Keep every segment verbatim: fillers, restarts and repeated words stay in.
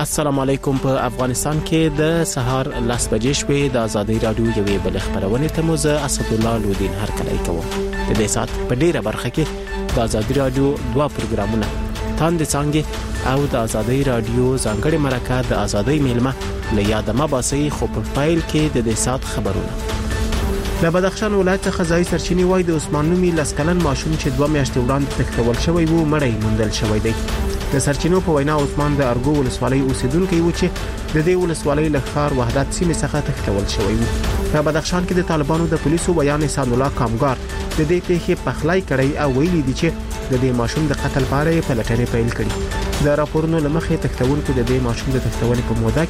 السلام علیکم. په افغانستان کې د سهار لاس بجې شوې د ازادي رادیو یوې بل خبرونه ته موزه اسد الله لودین هر کله کوم. د دې سات په ډیره برخه کې د ازادي رادیو دوا پروګرامونه تاند څنګه او د ازادي رادیو ځانګړي مرکه د ازادي میلمه لیاده مباسي خو په فایل کې د دې سات خبرونه. د بدخشان ولایت خزای سرچینی وای د عثمان نومي لسکلن ماشوم چې دوه میاشتې وړاندې تختول شوی وو مړی موندل شوی دی. د سرچینو په وینا عثمان د ارګو ولسوالۍ اوسیدونکو و چې د دې ولسوالۍ لخر وحدت سیمه څخه تختول شوی وو. په بدخشان کې د طالبانو د پولیسو بیان سان الله کامګار د دې پیښې پخلای کړی او ویلي دي چې د دې ماشوم د قتل لپاره په لټنې پیل کړي. د راپورونو لمخې تختونکو د دې ماشوم د تختونې په موده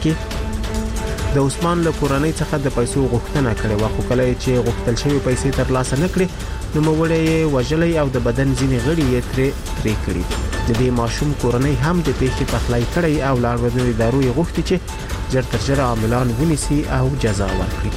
کې د عثمان له کورنۍ څخه د پیسو غوښتنه کړې و، خو کله چې غوښتل شوی پیسې ترلاسه نکړي نو موړې وجلې او د بدن ځینې غړي یې ترې پرې کړي. د دې ماشوم کورنۍ هم د پیښې پخلای کړی او لاړ ادارو یې غوښتي چې جر تر جره عاملان ونیسي او جزا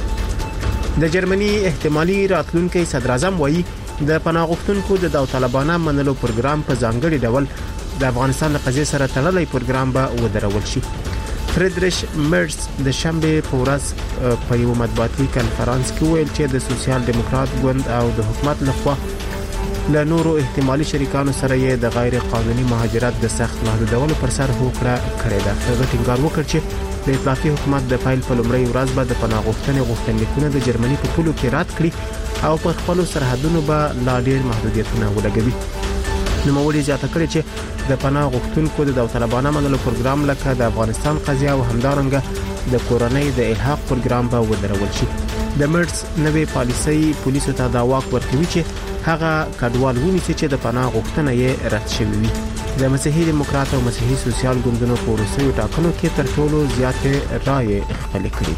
ورکړي. د جرمني احتمالي راتلونکي صدر اعظم وایي د پناه غوښتونکو د داوطلبانه منلو پروګرام په ځانګړي ډول د افغانستان د قضیې سره تړلې پروګرام به ودرول شي. فریدریش مرز د شنبه په ورځ په یو مطبوعاتي کانفرنس کې ویل چې د سوسیال ډیموکرات ګوند او د حکومت لخوا له نورو احتمالي شریکانو سره یې د غیر قانوني مهاجرت د سخت محدودولو پر سر هوکړه کړې ده. هغه ټینګار وکړ چې د ائتلافي حکومت د فایل په لومړۍ ورځ به د پناه غوښتنې غوښتنلیکونه د جرمني په پولو کې رد کړي او په خپل سرحدونو به لا ډېر محدودیتونه ولګوي. نو مولي زیاته کړی چې د پناه غوښتونکو د داوطلبانه منلو پروګرام لکه د افغانستان قضیه او همدارنګه د کورنۍ د الحاق پروګرام به ودرول شي. د مرز نوې پالیسي پولیسو ته دا واک ورکوي چې هغه کډوال ونیسي چې د پناه غوښتنه یې رد شوی وي. د مسیحي دیموکرات او مسیحي سوسیال ګوندونو په وروستیو ټاکنو کې تر ټولو زیاتې رایې خپل کړې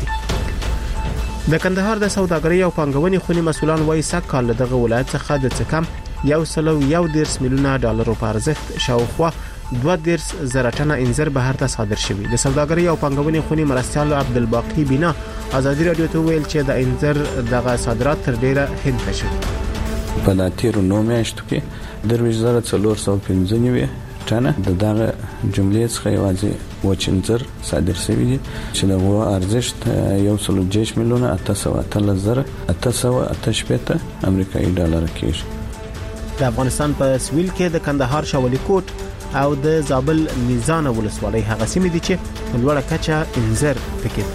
دي. د کندهار د سوداګرۍ او پانګونې خونی مسولان وایي سکهال دغه ولایت څخه د څکم یو سلو یو دیرش میلیونه ډالرو په ارزښت شاوخوا دوه دیرش زره ټنه انځر بهر ته صادر شوی. د سوداګرۍ او پانګونې خونی مرستیال عبدالباقی بینا ازادي رادیو ته ویل چې د انځر دغه صادرات تر ډیره هند ته شوی. په لاتیرو نو میاشتو کې درویش زره څلور سوه پنځه نوي ټنه د دغه جملې څخه یوازې وچنځر صادر شوی دي چې دغه ارزښت یو سلو دیرش میلیونه اته سوه اتلس زره اته سوه اته شپېته امریکایي ډالر کېږي. د افغانستان په سویل کې د کندهار شاولي کوټ او د زابل میزان ولسوالۍ هغه سیمې دي چې لوړه کچه انځر پکې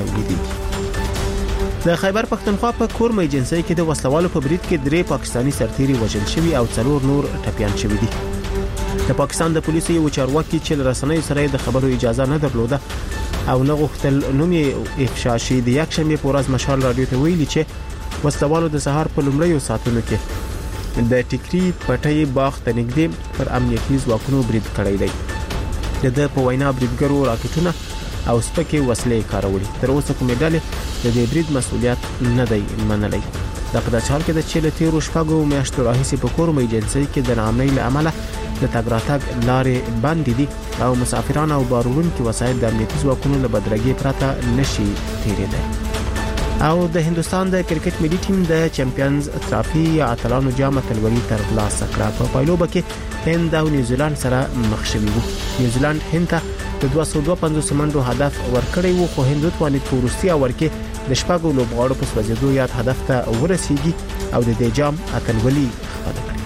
تولیدېږي. د خیبر پښتونخوا په کورمه ایجنسۍ کې د وسلوالو په برید کې درې پاکستانی سرتیري وژل شوي او څلور نور ټپيان شوي دي. د پاکستان د پولیسو یو چارواکي چې رسنۍ سره د خبرو اجازه نه درلوده او نه غوښتل نوم یې افشا شي د یک شنبه په ورځ مشال رادیو ته ویلي چې وسلوالو د سهار په لومړیو ساعتونو کې د ټیکری پټي باغ ته نږدې پر امنیتي ځواکونو برید کړی دی. د د په وینا بریدګرو راکټونه او سپکې وسلې کارولې. تر اوسه کومې ډلې د دې برید مسؤلیت نه دی منلی. د په داسې حال کې د چې له تیرو شپږو میاشتو راهیسې په کورمه ایجنسۍ کې د ناامنۍ له امله د تګ راتګ لارې بندې دي او مسافران او بارونکي وسایل د امنیتي ځواکونو له بدرګۍ پرته نشي تیرېدای. او د هندستان د کرکټ ملي ټیم د چمپیونز ټرافي یا اتلانو جام اتلولي تر لاسه کړه. په پایلوبه کې هند او نیوزیلند سره مخ شوي وو. نیوزیلند هند ته د دوه سوه دوه پنځوس منډو هدف ورکړی وو، خو هند توانید په وروستي اور کې د شپږو لوبغاړو په سوځېدو یاد هدف ته ورسیږي او د دې جام اتلولي خپل کړي.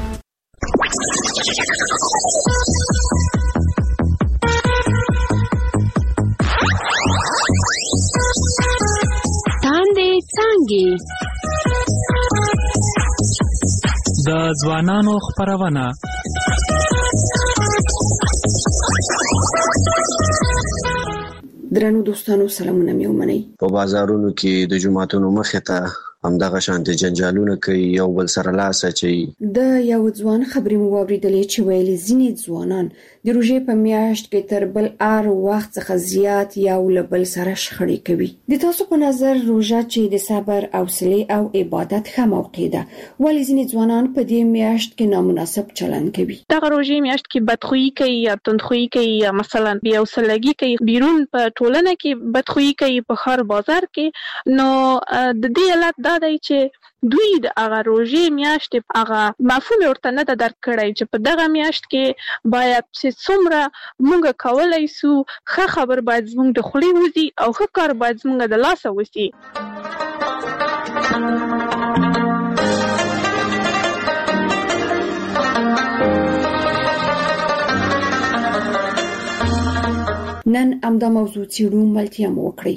د ځوانانو خبرونه درنو دوستانو سلامونه مې ومنئ. په بازارونو کې د جمعتونو مخې ته همدغه شانتي جنجالونه کوي، یو بل سره لاس اچوي. د یو ځوان خبرې مو واورېدلې چې ویلي ځینې ځوانان د روژې په میاشت کې تر بل هر وخت څخه زیات یو له بل سره شخړې کوي. د تاسو په نظر روژه چې د صبر، حوصلې او عبادت ښه موقع ده، ولې ځینې ځوانان په دې میاشت کې نامناسب چلند کوي؟ دغه روژې میاشت کې بدخویي کوي یا تندخویي کوي یا مثلا بې حوصلګي کوي، بیرون په ټولنه کې بدخویي کوي، په ښار بازار کې. نو د دې علت دا دی چې دوی د هغه روژې میاشتې هغه مفهوم ورته نه درک کړی چې په دغه میاشت کې باید چې څومره موږ کولی سو ښه خبر باید زموږ د خولې وځي او ښه کار باید زموږ د لاسه وځي. نن همدا موضوع څیړو ملتیا مو وکړئ.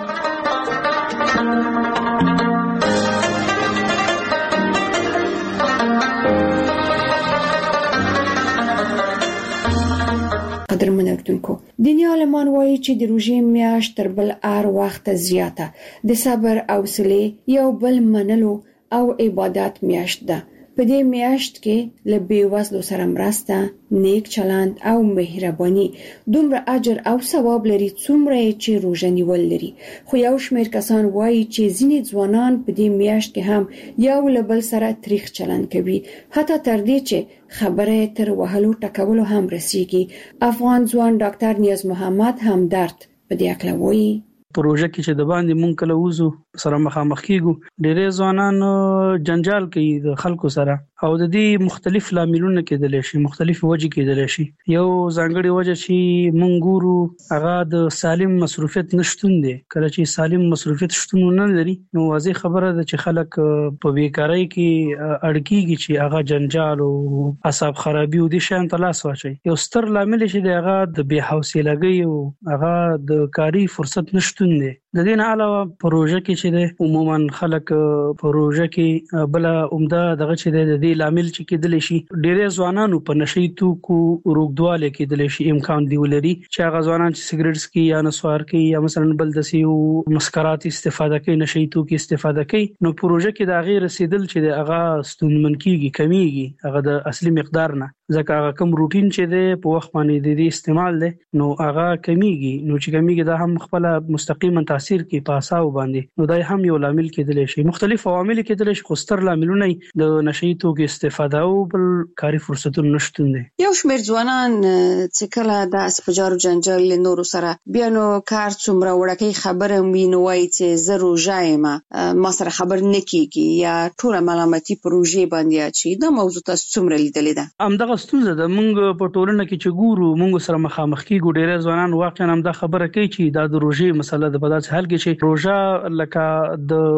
قدرمن اردوونکو، دیني عالمان وایي چې د روژې میاشت تر بل هر وخت زیاته د صبر او حوصلې یو بل منلو او عبادت میاشت ده. په دې میاشت کې له بېوزلو سره مرسته، نیک چلند او مهرباني دومره اجر او ثواب لري څومره چې روژه نیول لري. خو یو شمېر کسان وایي چې ځینې ځوانان په دې میاشت کې هم یو له بل سره تریخ چلند کوي، حتی تر دې چې خبره تر وهلو ټکولو هم رسیږي. افغان ځوان ډاکټر نیاز محمد همدرد په دې اړه وایي. پروژه کې چې د باندې مونږ کله وزو سره مخامخ کیږو، ډېرې ځوانان جنجال کوي د خلکو سره او د دې مختلف لاملونه کېدل شي، مختلف وجې کېدل شي. یو ځانګړي وجه چې مونږ ګورو هغه د سالم مصروفیت نشټون دی. کله چې سالم مصروفیت شتون نه لري نو واضح خبره ده چې خلک په بیکارۍ کې اړکیږي چې هغه جنجال او اعصاب خرابي او د شان تلاس واچي. یو ستر لامل چې دی هغه د بې حوصلګۍ او هغه د کاری فرصت نشته دی. د دې نه علاوه پروژه کې چې د عموما خلک پروژه کې بل عمده دغه چې د دې لامل چې کېدل شي ډېر ځوانانو په نشي توکو روغدواله کېدل شي امکان دی ولري چې هغه ځوانان چې سیګریټس کې یا نسوار کې یا مثلا بل د سیو مسکرات استفاده کوي، نشي توکي استفاده کوي، نو پروژه کې د غیر رسیدل چې هغه ستونمن کیږي، کمیږي هغه د اصلي مقدار نه، ځکه هغه کوم روټین چې د په وخت باندې د دې استعمال دی نو هغه کمیږي. نو چې کمیږي دا هم خپل مستقیما تاثیر کوي په اساو باندې، نو دا هم یو لامل کېدلی شي. مختلف عوامل کېدلی شي، خو ستر لاملونه د نشي توکو استفاده او بل کاري فرصتونو نشټون دي. یو شمېر ځوانان چې کله د اسپجار جنجال له نورو سره بیا نو کار څومره وړکې خبره ویني وایي چې زه روژه یم، ما سره خبر نه کیږي یا ټول ملامتي پروژې باندې اچي. دا موضوع تاسو څومره لیدلې ده؟ همدغه ستونزه ده. موږ په ټولنه کې چې ګورو موږ سره مخامخ کیږو، ډېر ځوانان واقعا هم دا خبره کوي چې دا د روژې مسله ده. په داسې حال کې چې روژه لکه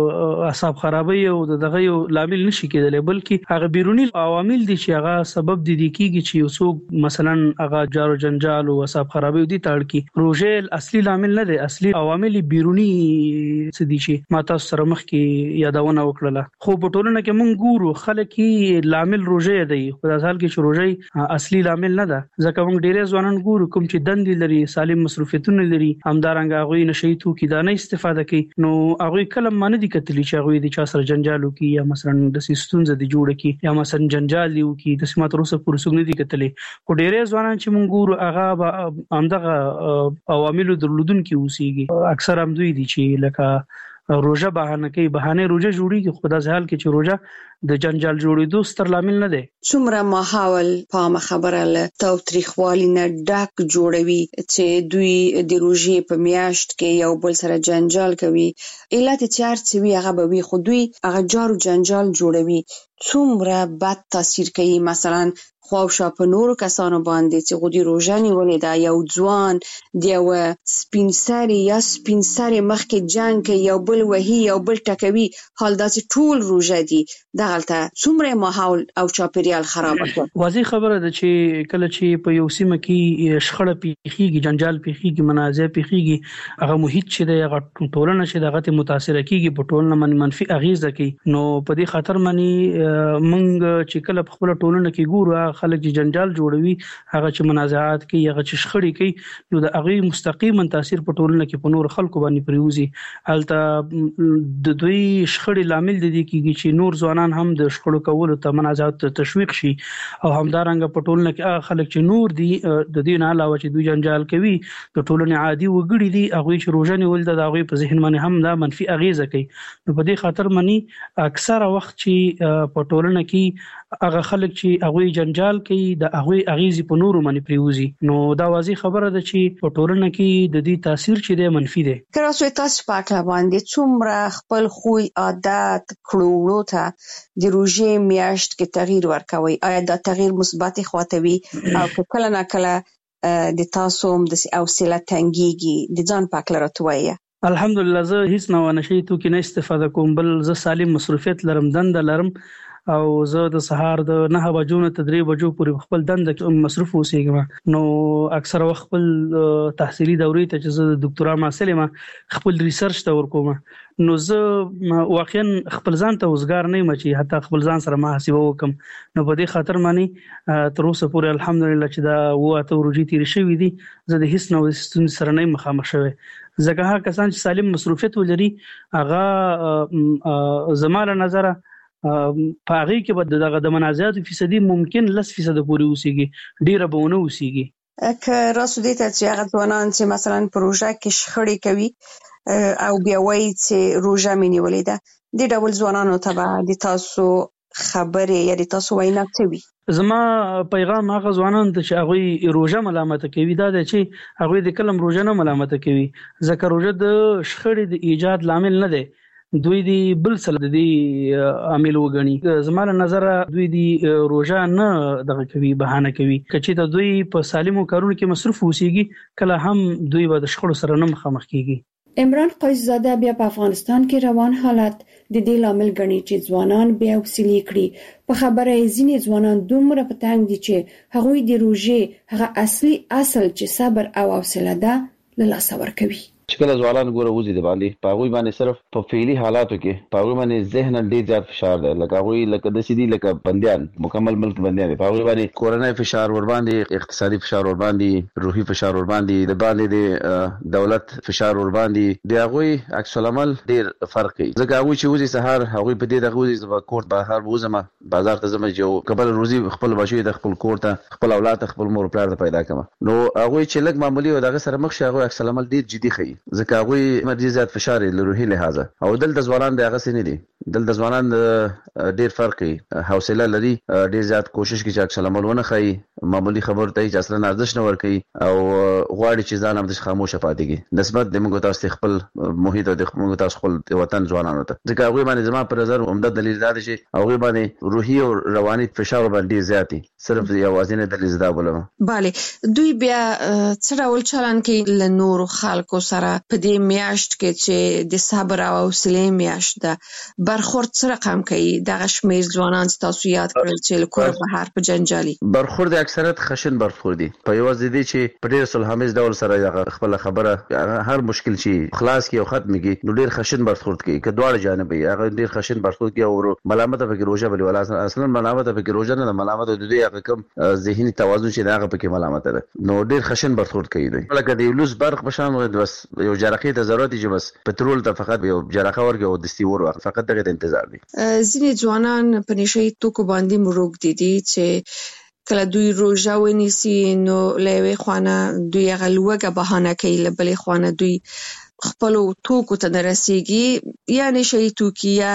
د اعصاب خرابۍ او دغه یو لامل نشي کېدلی، بلکې هغه بیرونی عوامل دي چې هغه سبب دي کیږي چې یو څوک مثلا هغه جارو جنجال او اعصاب خرابۍ دي تړل کی. روژه اصلي لامل نه دی، اصلي عوامل بیرونی څه دي چې ما تاسو سره مخ کې یادونه وکړه. خو په ټولنه کې موږ ګورو خلک یې لامل روژه دی، خو د حال کې چې روژه اصلي لامل نه ده، ځکه موږ ډېر ځوانان ګورو کوم چې دندې لري، سالم مصروفیتونه لري، همدارنګه هغه نشي توکي دا نه استفاده کوي، نو هغه کلم معنی دي کتلی چې هغه د چا سره جنجال وکي یا مثلا د سیستونز د جوړ کی یا مثلا جنجال دی وکي د سمات روسه پرسوګ نه دي کتلی. خو ډېر ځوانان چې موږ ګورو هغه همدغه عوامل درلودون کې اوسېږي. اکثر هم دوی دي چې لکه روژه بهانه کوي، بهانه روژه جوړیږي، خو د ځال کې چې روژه د جنجال جوړېدو ستر لامل نه دی. څومره ماحول پامه خبره له تاوتریخوالي نه ډک جوړوي چې دوی د روژې په میاشت کې یو بل سره جنجال کوي. علت چې هر څه وي هغه به وي، خو دوی هغه جارو جنجال جوړوي. څومره بد تاثیر کوي مثلا خواوشا په نورو کسانو باندې چې غوډي روژه نیولې ده. یو ځوان د یو سپین سري یا سپین سري مخکې جنګ کوي، یو بل وهي، یو بل ټکوي، حال دا چې ټول روژه دي. دغلته څومره ماحول او چاپیریال خراب کړ. واضح خبره ده چې کله چې په یو سیمه کې شخړه پیښیږي، جنجال پیښیږي، منازع پیښیږي، هغه محیط چې د هغه ټولنه چې دغه متاثر کیږي، په ټولنه باندې منفي اغیزه کوي. نو په دې خاطر باندې موږ چې کله په خپل ټولنه کې ګورو خلک چې جنجال جوړوي، هغه چې منازعات کوي، هغه چې شخړې کوي، نو د هغه مستقیما تاثیر په ټولنه کې په نور خلکو باندې پریوزي. البته د دوی شخړې لامل دي کیږي چې نور ځوانان هم د شخړو کولو ته منازعات ته تشویق شي، او همدارنګه په ټولنه کې هغه خلک چې نور دي د دې نه علاوه چې دوی جنجال کوي د ټولنې عادي وګړي دي، هغه چې روژه نیول د هغه په ذهن باندې هم دا منفي اغیزه کوي. نو په دې خاطر باندې اکثره وخت چې په ټولنه کې هغه خلک چې هغه جنجال جنجال کوي د هغه اغیزي په نورو باندې پریوزي نو دا واضح خبره ده چې په ټولنه کې د دې تاثیر چې دی منفي دی. کراسو تاسو پاک لا باندې څومره خپل خوی عادت کړو ته د روزې میاشت کې تغییر ورکوي؟ آیا دا تغییر مثبت خواته وي او کله نه کله د تاسو هم د حوصله تنګيږي د ځان پاک لرتوي؟ الحمدلله زه هیڅ نه ونشي تو کې نه استفاده کوم، بل زه سالم مصروفیت لرم، دند لرم او زه د سهار د نه بجو نه تدریب بجو پورې خپل دند مصروف اوسېږم. نو اکثر وخت خپل تحصیلي دورې ته چې زه د ډاکټرا محصل یم خپل ریسرچ ته ورکوم، نو زه واقعا خپل ځان ته وزګار نه یم چې حتی خپل ځان سره محاسبه وکم. نو په دې خاطر باندې تر اوسه پورې الحمدلله چې دا وته ورجی تیر شوې دي زه د هیڅ نو ستون سره نه مخامخ شوم. ځکه هغه کسان چې سالم مصروفیت ولري هغه زماره نظر په هغه کې به دغه د منازعات فیصدي ممکن لس فیصد پورې اوسېږي، ډیره به ونه اوسېږي. که راسو دې ته چې هغه ځوانان چې مثلا پروژه کې شخړې کوي او بیا وایي چې روژه مې نیولې ده، د ډول ځوانانو ته به د تاسو خبرې یا د تاسو وینا څه وي؟ زما پیغام هغه ځوانان ته چې هغه روژه ملامت کوي دا دی چې هغه د کلم روژه نه ملامت کوي، ځکه روژه د شخړې د ایجاد لامل نه دی، دوی دی بل څه د دې عامل وګڼي. زموږ نظر دوی دی روژه نه دغه کوي، بهانه کوي. کچې ته دوی په سالمو کارونو کې مصروف اوسېږي کله هم دوی به د شخړو سره نه مخامخ کیږي. عمران قیصزاده بیا په افغانستان کې روان حالت د دې لامل ګڼي چې ځوانان بیا وسیلې کړي. په خبره یې ځینې ځوانان دومره په تنګ دي چې هغوی د روژې هغه اصلي اصل چې صبر او حوصله ده له لاسه ورکوي. چې کله ځوانان ګوره وځي د باندې په هغوی باندې صرف په فعلي حالاتو کې په هغوی باندې ذهن ډېر زیات فشار دی، لکه هغوی لکه داسې دي لکه بندیان، مکمل ملک بندیان دي. په هغوی باندې کورنۍ فشار ور باندې، اقتصادي فشار ور باندې، روحي فشار ور باندې، د باندې د دولت فشار ور باندې، د هغوی عکس العمل ډېر فرق کوي. ځکه هغوی چې وځي سهار هغوی په دې دغه وځي زما کور بهر وځم بازار ته ځم چې قبل روزي خپل بچي د خپل کور ته خپل اولاد خپل مور پلار ته پیدا کړم. نو هغوی چې لږ معمولی او دغه سره مخ شي هغوی عکس العمل ډېر جدي ښيي، ځکه هغوی مرجي زیات فشار له روحي لحاظه. او دلته ځوانان د هغه سن دي، دلته ځوانان ډېر فرق کوي، حوصله لري، ډېر زیات کوشش کوي چې عکس العمل ونه ښيي، معمولی خبر ته چې اصلا ارزښت نه ورکوي او غواړي چې ځان هم د خاموشه پاتې کړي نسبت د موږ تاسو خپل محیط او د موږ تاسو خپل وطن ځوانانو ته. ځکه هغه باندې زما پر نظر عمده دلیل دا دی چې هغه باندې روحي او رواني فشار باندې زیات دي، صرف یوازینی دلیل دا بولم. bale دوی بیا څه ډول چلن کوي له نورو خلکو سره په دې میاشت کې چې د صبر او حوصله میاشت ده؟ برخورد سره رقم کوي دغه شمیر ځوانان چې تاسو یاد کړل چې لکور بهر په جنجالي برخورد اکثریت خشن برخورد دي، په یو ځای دي چې په ډېر صلحامیز ډول سره خپل خبره هر مشکل شي خلاص کی او ختم کی نو ډېر خشن برخورد کوي، که دواړه جانب یې هغه ډېر خشن برخورد کوي او ملامت په کې روزه بل ولا اصلا ملامت په کې روزه نه ملامت د دې هغه کم ذهني توازن چې هغه په کې ملامت ده، نو ډېر خشن برخورد کوي. دوی لکه د لوس برق په شان بس یو جرقې ته ضرورت دي، بس پټرول ته فقط یو جرقه ورګي او دستي ور وخت فقط دغه انتظار دي. ځینې ځوانان په نشي توکو باندې مروک دي دي چې کله دوی روزه ونیسي نو لوي خوانه دوی غلوګه بهانه کوي، لبلې خوانه دوی خپل توکو ته درسيږي یا نشي توکي یا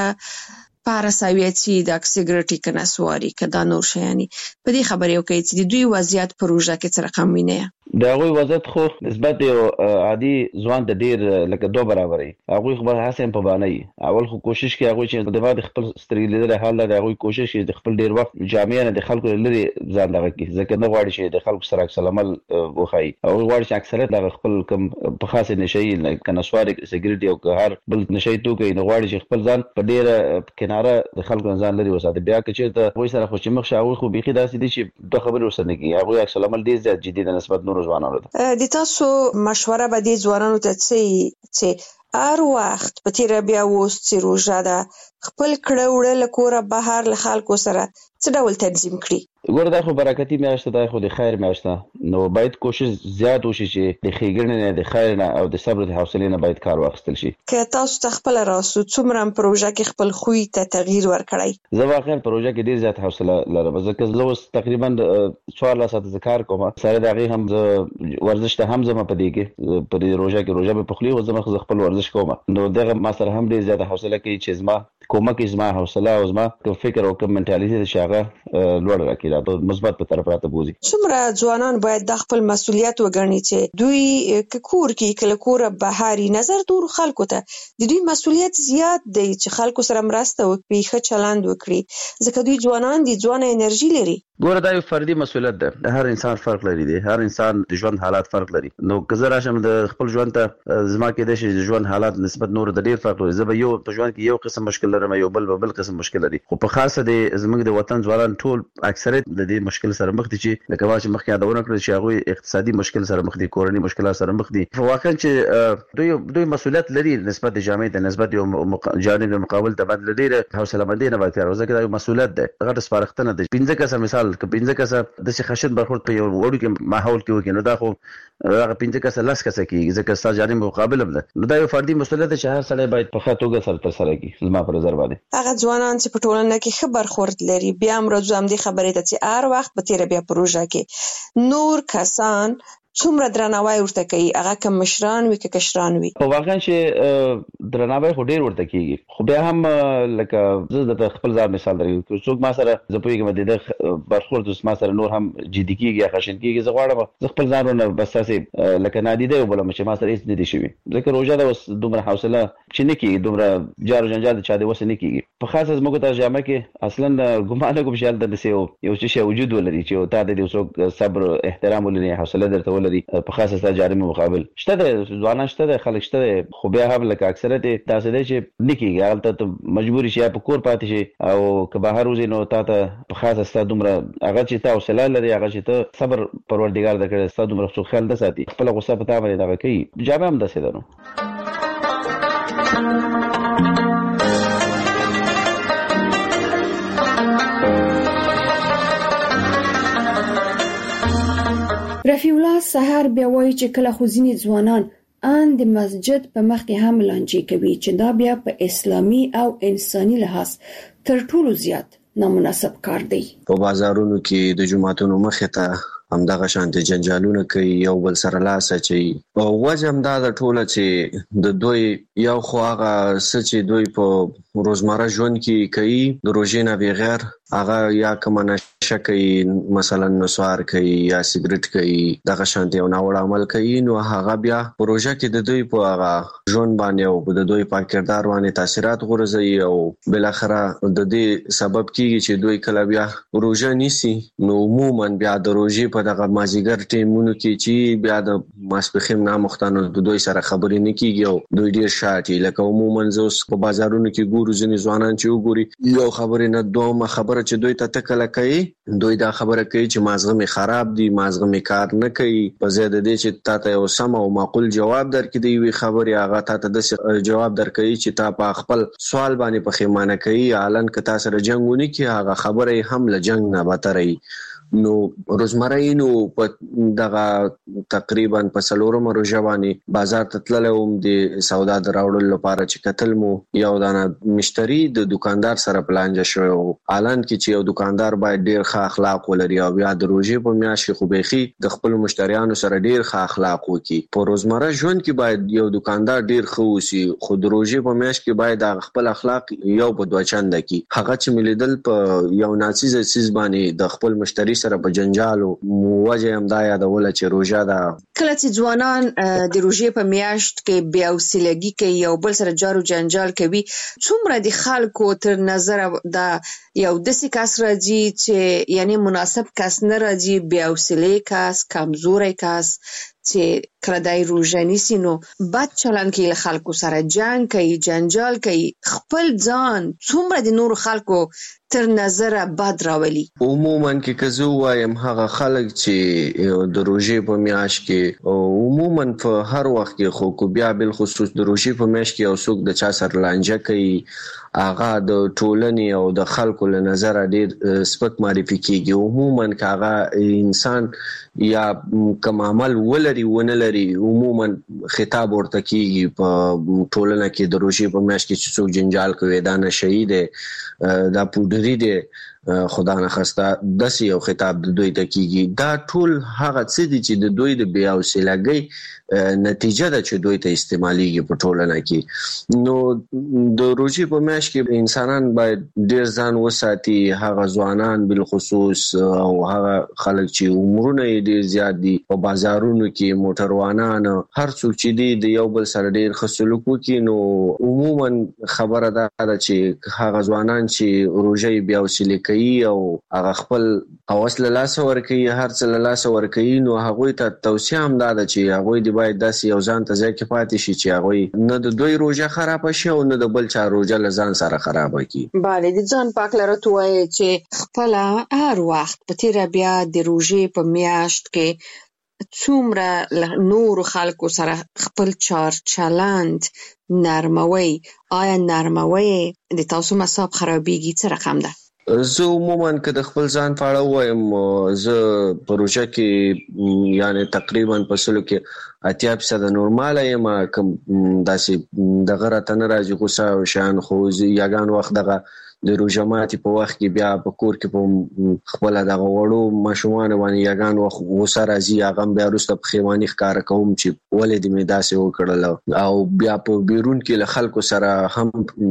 پاراسایویتي د سیګریټي کناسواري کدا نور شيانی. په دې خبرې وکړي چې دوی وضعیت پروژه کې څه رقم ویني؟ دا غوي وضعیت خو نسبت یو عادي ځوان د ډیر لکه دوه برابرې، هغه خبر حسین په باندې اول خو کوشش کوي هغه چې د بعد خپل سترګې لیدل حال دا هغه کوشش کوي د خپل ډیر وخت جامعه نه د خلکو لري ځان دغه کې ځکه نه غواړي چې د خلکو سره سلام وخی او غواړي چې اکثریت دغه خپل کم په خاصه نشي کناسواري سیګریټي او هر بل نشي توکي نه غواړي چې خپل ځان په ډیر کناره د خلکو ځان لري وساته. بیا که چې ته وای سره خو چې مخ شاوي خو بيخي داسې دي چې د خبرو وسنه کې هغه عکس العمل ډیر زیات جدي د نسبت نور ځوانانو ته. د تاسو مشوره به دي ځوانانو ته چې هر وخت په تیر بیا وست چې روزه ده خپل کړه وړه لکوره بهر له خلکو سره څه ډول تنظیم کړي؟ ګوره دا خو برکتی میاشت ده، خو د خیر میاشت ده، نو باید کوشش زیات وشي چې د ښېګڼې نه د خیر نه او د صبر د حوصلې نه باید کار واخیستل شي. که تاسو ته خپل راسو څومره پروژه کې خپل خوی ته تغییر ورکړی؟ زه واقعا پروژه کې ډیر زیات حوصله لرم، ځکه زه اوس تقریبا څوارلس ساعته کار کوم، سره د هغې هم زه ورزش ته هم ځم په دې کې په دې روژه کې روژه مې پخلي او زه خپل ورزش کوم، نو دغه ما سره هم ډیر زیاته حوصله کوي چې زما کومک زما حوصله او زما فکر او کوم منټالیټي چې هغه لوړ راکړي دا مثبت په طرف راته بوزي. څومره ځوانان باید د خپل مسؤلیت وګڼي چې دوی کور کې کله کور بهاري نظر دور خلکو ته د دوی مسؤلیت زیات دی چې خلکو سره مرسته وکړي، ښه چلند وکړي، ځکه دوی ځوانان دي، ځوانه انرژي لري. ګوره دا یو فردي مسؤلیت ده، هر انسان فرق لري دی، هر انسان د ژوند حالات فرق لري. نو که زه راشم د خپل ژوند ته زما کې د شي ژوند حالات نسبت نور د ډیر فرق لري. زه به یو په ژوند کې یو قسم مشکل لرم، یو بل بل قسم مشکل لري، خو په خاصه د زموږ د وطن ځوانان ټول اکثریت د دې مشکل سره مخ دي چې لکه واچ مخکې یادونه کړل چې هغه اقتصادي مشکل سره مخ دي، کورنۍ مشکلات سره مخ دي. واقعا چې دوی دوی مسؤلیت لري نسبت د جامعې ته، نسبت یو جانب مقابل ته باندې ډیره حوصله مندي نه وکړي. ځکه دا یو مسؤلیت ده، غټ سپارښتنه ده. پنځه کسه مثال ک پنځه کسه د څه خشن برخورد په یو وړو کې ماحول کې وکړي، نو دا خو هغه پنځه کسه لاس کسه کېږي، ځکه ستاسو جانب مقابل هم ده. نو دا یو فردي مسؤلیت چې هر سړی باید په ښه توګه سره ترسره کړي. زما په نظر باندې هغه ځوانان چې په ټولنه کې ښه برخورد لري، بیا هم راځو هم دې خبرې ته چې هر وخت په تیره بیا پروژه کې نور کسان څومره درناوی ورته کوي، هغه کوم مشران وي که کشران وي. په واقعا چې درناوی خو ډیر ورته کیږي، خو بیا هم لکه زه د خپل ځان مثال درکوم، څوک ما سره زه پوهیږم د برخورد ما سره نور هم جدي کیږي یا خشن کیږي، زه غواړم زه خپل ځان نه بس تاسې لکه نادیده وبلم چې ما سره هیڅ نه دي شوي، ځکه روژه ده اوس دومره حوصله چې نه کیږي، دومره جار جنجال د چا د وسه نه کیږي. په خاصه زموږ ته جامه کې اصلا ګمان کوم چې د دسه یو څه وجود ولري چې تا د څوک صبر احترام ولري، حوصله درته ولري، په خاصه سره جاري مقابل شته د ځوانان شته د خلک شته، خو بیا هم لکه اکثریت تاسو دی چې نکیږي، هغه ته مجبور شي په کور پاتې شي او که بهر وځي نو تا ته په خاصه سره دومره هغه چې تا حوصله لري، هغه چې ته صبر پروردګار درکړي، ستاسو دومره څو خیال ده ساتي، خپل غصه په تا باندې دا کوي. جامه هم داسې ده. نو رفیع الله سحر بیا وایي چې کله خو ځینې ځوانان ان د مسجد په مخ کې هم لانجې کوي چې دا بیا په اسلامي او انساني لحاظ تر ټولو زیات نامناسب کار دی. په بازارونو کې د جمعتونو مخې ته همدغه شانتي جنجالونه کوي، یو بل سره لاس اچوي، او وجه هم دا د ټوله چې د دوی یو خو هغه څه چې دوی په روزمره ژوند کې کوي د روژې نه بغیر، هغه یا کومه نشه کوي، مثلا نسوار کوي یا سیګریټ کوي، دغه شانتي یو ناوړه عمل کوي، نو هغه بیا په روژه کې د دوی په هغه ژوند باندې او د دوی په کردار باندې تاثیرات غورځوي، او بل اخره د دې سبب کیږي چې دوی کله بیا روژه نیسي، نو عموما بیا د روژې په دغه مازیګر ټیمونو کې چې بیا د ماسپخیم نامختانو د دوی سره خبرې نه کیږي او دوی ډیر شاټي. لکه عموما زوس په بازارونو کې ګورو ځینې ځوانان چې وګوري یو خبرې نه دوه خبره چې دوی ته تکله کوي، دوی دا خبره کوي چې مازغه می خراب دي، مازغه می کار نه کوي، په زیاده دي چې تا ته یو سم او معقول جواب درکړي دی وی خبره هغه تا ته د جواب درکړي چې تا په خپل سوال باندې پخېمانه کوي، اعلان ک تا سره جنگونه کی هغه خبره هم له جنگ نه بتري. نو روزمره نو په دغه تقریبا په سلورم روزه باندې بازار ته تللم د سودا دراوړل لپاره چې قتل مو یو دانه مشتری د دکاندار سره پلان جوړ شو، اعلان کې چې یو دکاندار باید ډیر ښه اخلاق ولري او بیا د روزې په میاشت کې خو بيخي د خپل مشتریانو سره ډیر ښه اخلاق وکړي. په روزمره ژوند کې باید یو دکاندار ډیر ښه وسی، خو د روزې په میاشت کې باید د خپل اخلاق یو په دوه چنده کې هغه چې ملیدل په یو ناڅیز چیز باندې د خپل مشتری سره په جنجالو موجه هم دا یادول چې روژه ده. کله چې ځوانان د روژې په میاشت کې بیا وسیلګي کوي یو بل سره جارو جنجال کوي، څومره د خلکو تر نظر دا یو داسې کس راځي چې یعنی مناسب کس نه راځي، بیا وسیلې کس، کمزوري کس چې کله دای روژه نیسي نو بد چلند کوي، له خلکو سره جنگ کوي، جنجال کوي، خپل ځان څومره د نور خلکو تر نظر بد راولي. عموما کې کزو وایم هغه خلک چې د روژې په میاشت کې او عموما په هر وخت کې خو کو بیا بل خصوص د روژې په میاشت کې او څوک د چا سره لانجه کوي، هغه د ټولنې او د خلکو له نظر ډیر سپک معرفي کیږي. عموما هغه انسان یا کوم عمل ولري ونه لري عموما خطاب ورته کیږي په ټولنه کې د روژې په میاشت کې چې څوک جنجال کوي، دا نشئی دی، دا پودری دی، خدا نه خسته داسې یو خطاب د دوی ته کیږي. دا ټول هغه څه دي چې د دوی د بیا حوصلګۍ نتیجه ده چې دوی ته استعماليږي په ټولنه کې. نو د روزي په میاشت کې انسانان باید ډیر ځان وساتي، هغه ځوانان بل خصوص او هغه خلک چې عمرونه ډیر زیات دي په بازارونو کې، موټروانان، هر څوک چې دي د یو بل سره ډیر ښه سلوک وکړي. نو عموما خبره ده چې هغه ځوانان چې روزي بیا حوصله کوي او هغه خپل اوس له لاس ورکوي، هر څه له لاس ورکوي، نو هغه ته توصیه هم ده چې هغه دی باید داسې یو ځان ته ځکه پاتې شي چې هغه نه د دوی روزه خراب شي او نه د بل چا روزه لزان سره خراب کی. bale د ځان پاک لرته وای چې خپل هر وخت په تیر بیا د روزي په میاشت کې څومره نور خلکو سره خپل چار چلند نرموي، آیا نرموي د تاسو مصاب خرابېږي څه رقم ده؟ زه عموما که د خپل ځان په اړه وایم، زه پروژه کې یعنی تقریبا په سلو کې اتیا فیصد نورمال یم، کوم داسې دغه راته نه راځي غوسه او شان. خو یاګان وخت دغه د روزماتي په وخت کې بیا په کور کې په خپل دغه وړو ماشومان باندې یاګان وخت غوسه راځي، هغه بیا وروسته په خیوانی ښکار کوم چې ولې دې مې داسې وکړل، او بیا په بیرون کې له خلکو سره هم